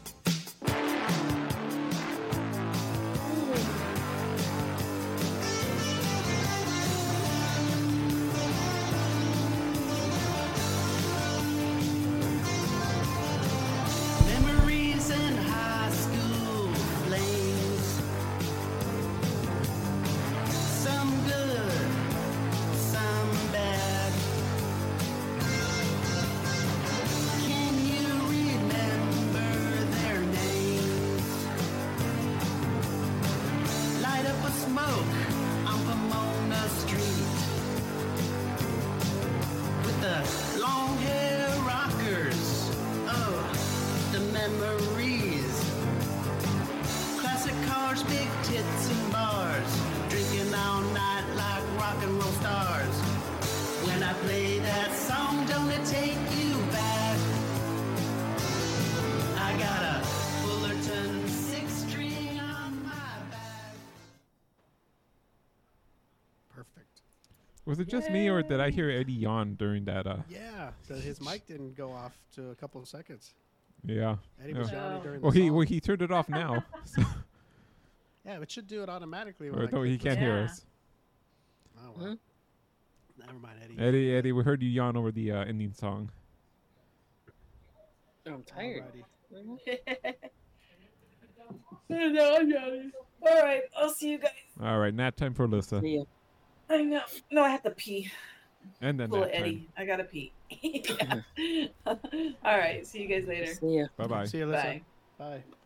Memories in high school flames. Some good, some bad. Can you remember their names? Light up a smoke on Pomona Street with the long hair rockers. Oh, the memories. Classic cars, big tits and bars. Drinking all night like rock and roll stars. When I play that song, don't it take you back? I got a Fullerton six string on my back. Perfect. Was it just me or did I hear Eddie yawn during that? Uh, Yeah. So his mic didn't go off to a couple of seconds. yeah. Eddie was Yeah. yawning Oh. during the Well, he song. well he turned it off now, so, Yeah, it should do it automatically. when or I though click he the- can't hear Yeah. us. Oh, well. Never mind, Eddie. Eddie, Eddie, we heard you yawn over the uh, ending song. Oh, I'm tired. Alrighty. No, I'm yawning. All right, I'll see you guys. All right, nap time for Alyssa, See ya. I know. No, I have to pee. and then Pull nap it, time. Eddie. I gotta pee. Yeah. All right, see you guys later. See ya. Bye bye. See you, Alyssa. Bye. Bye.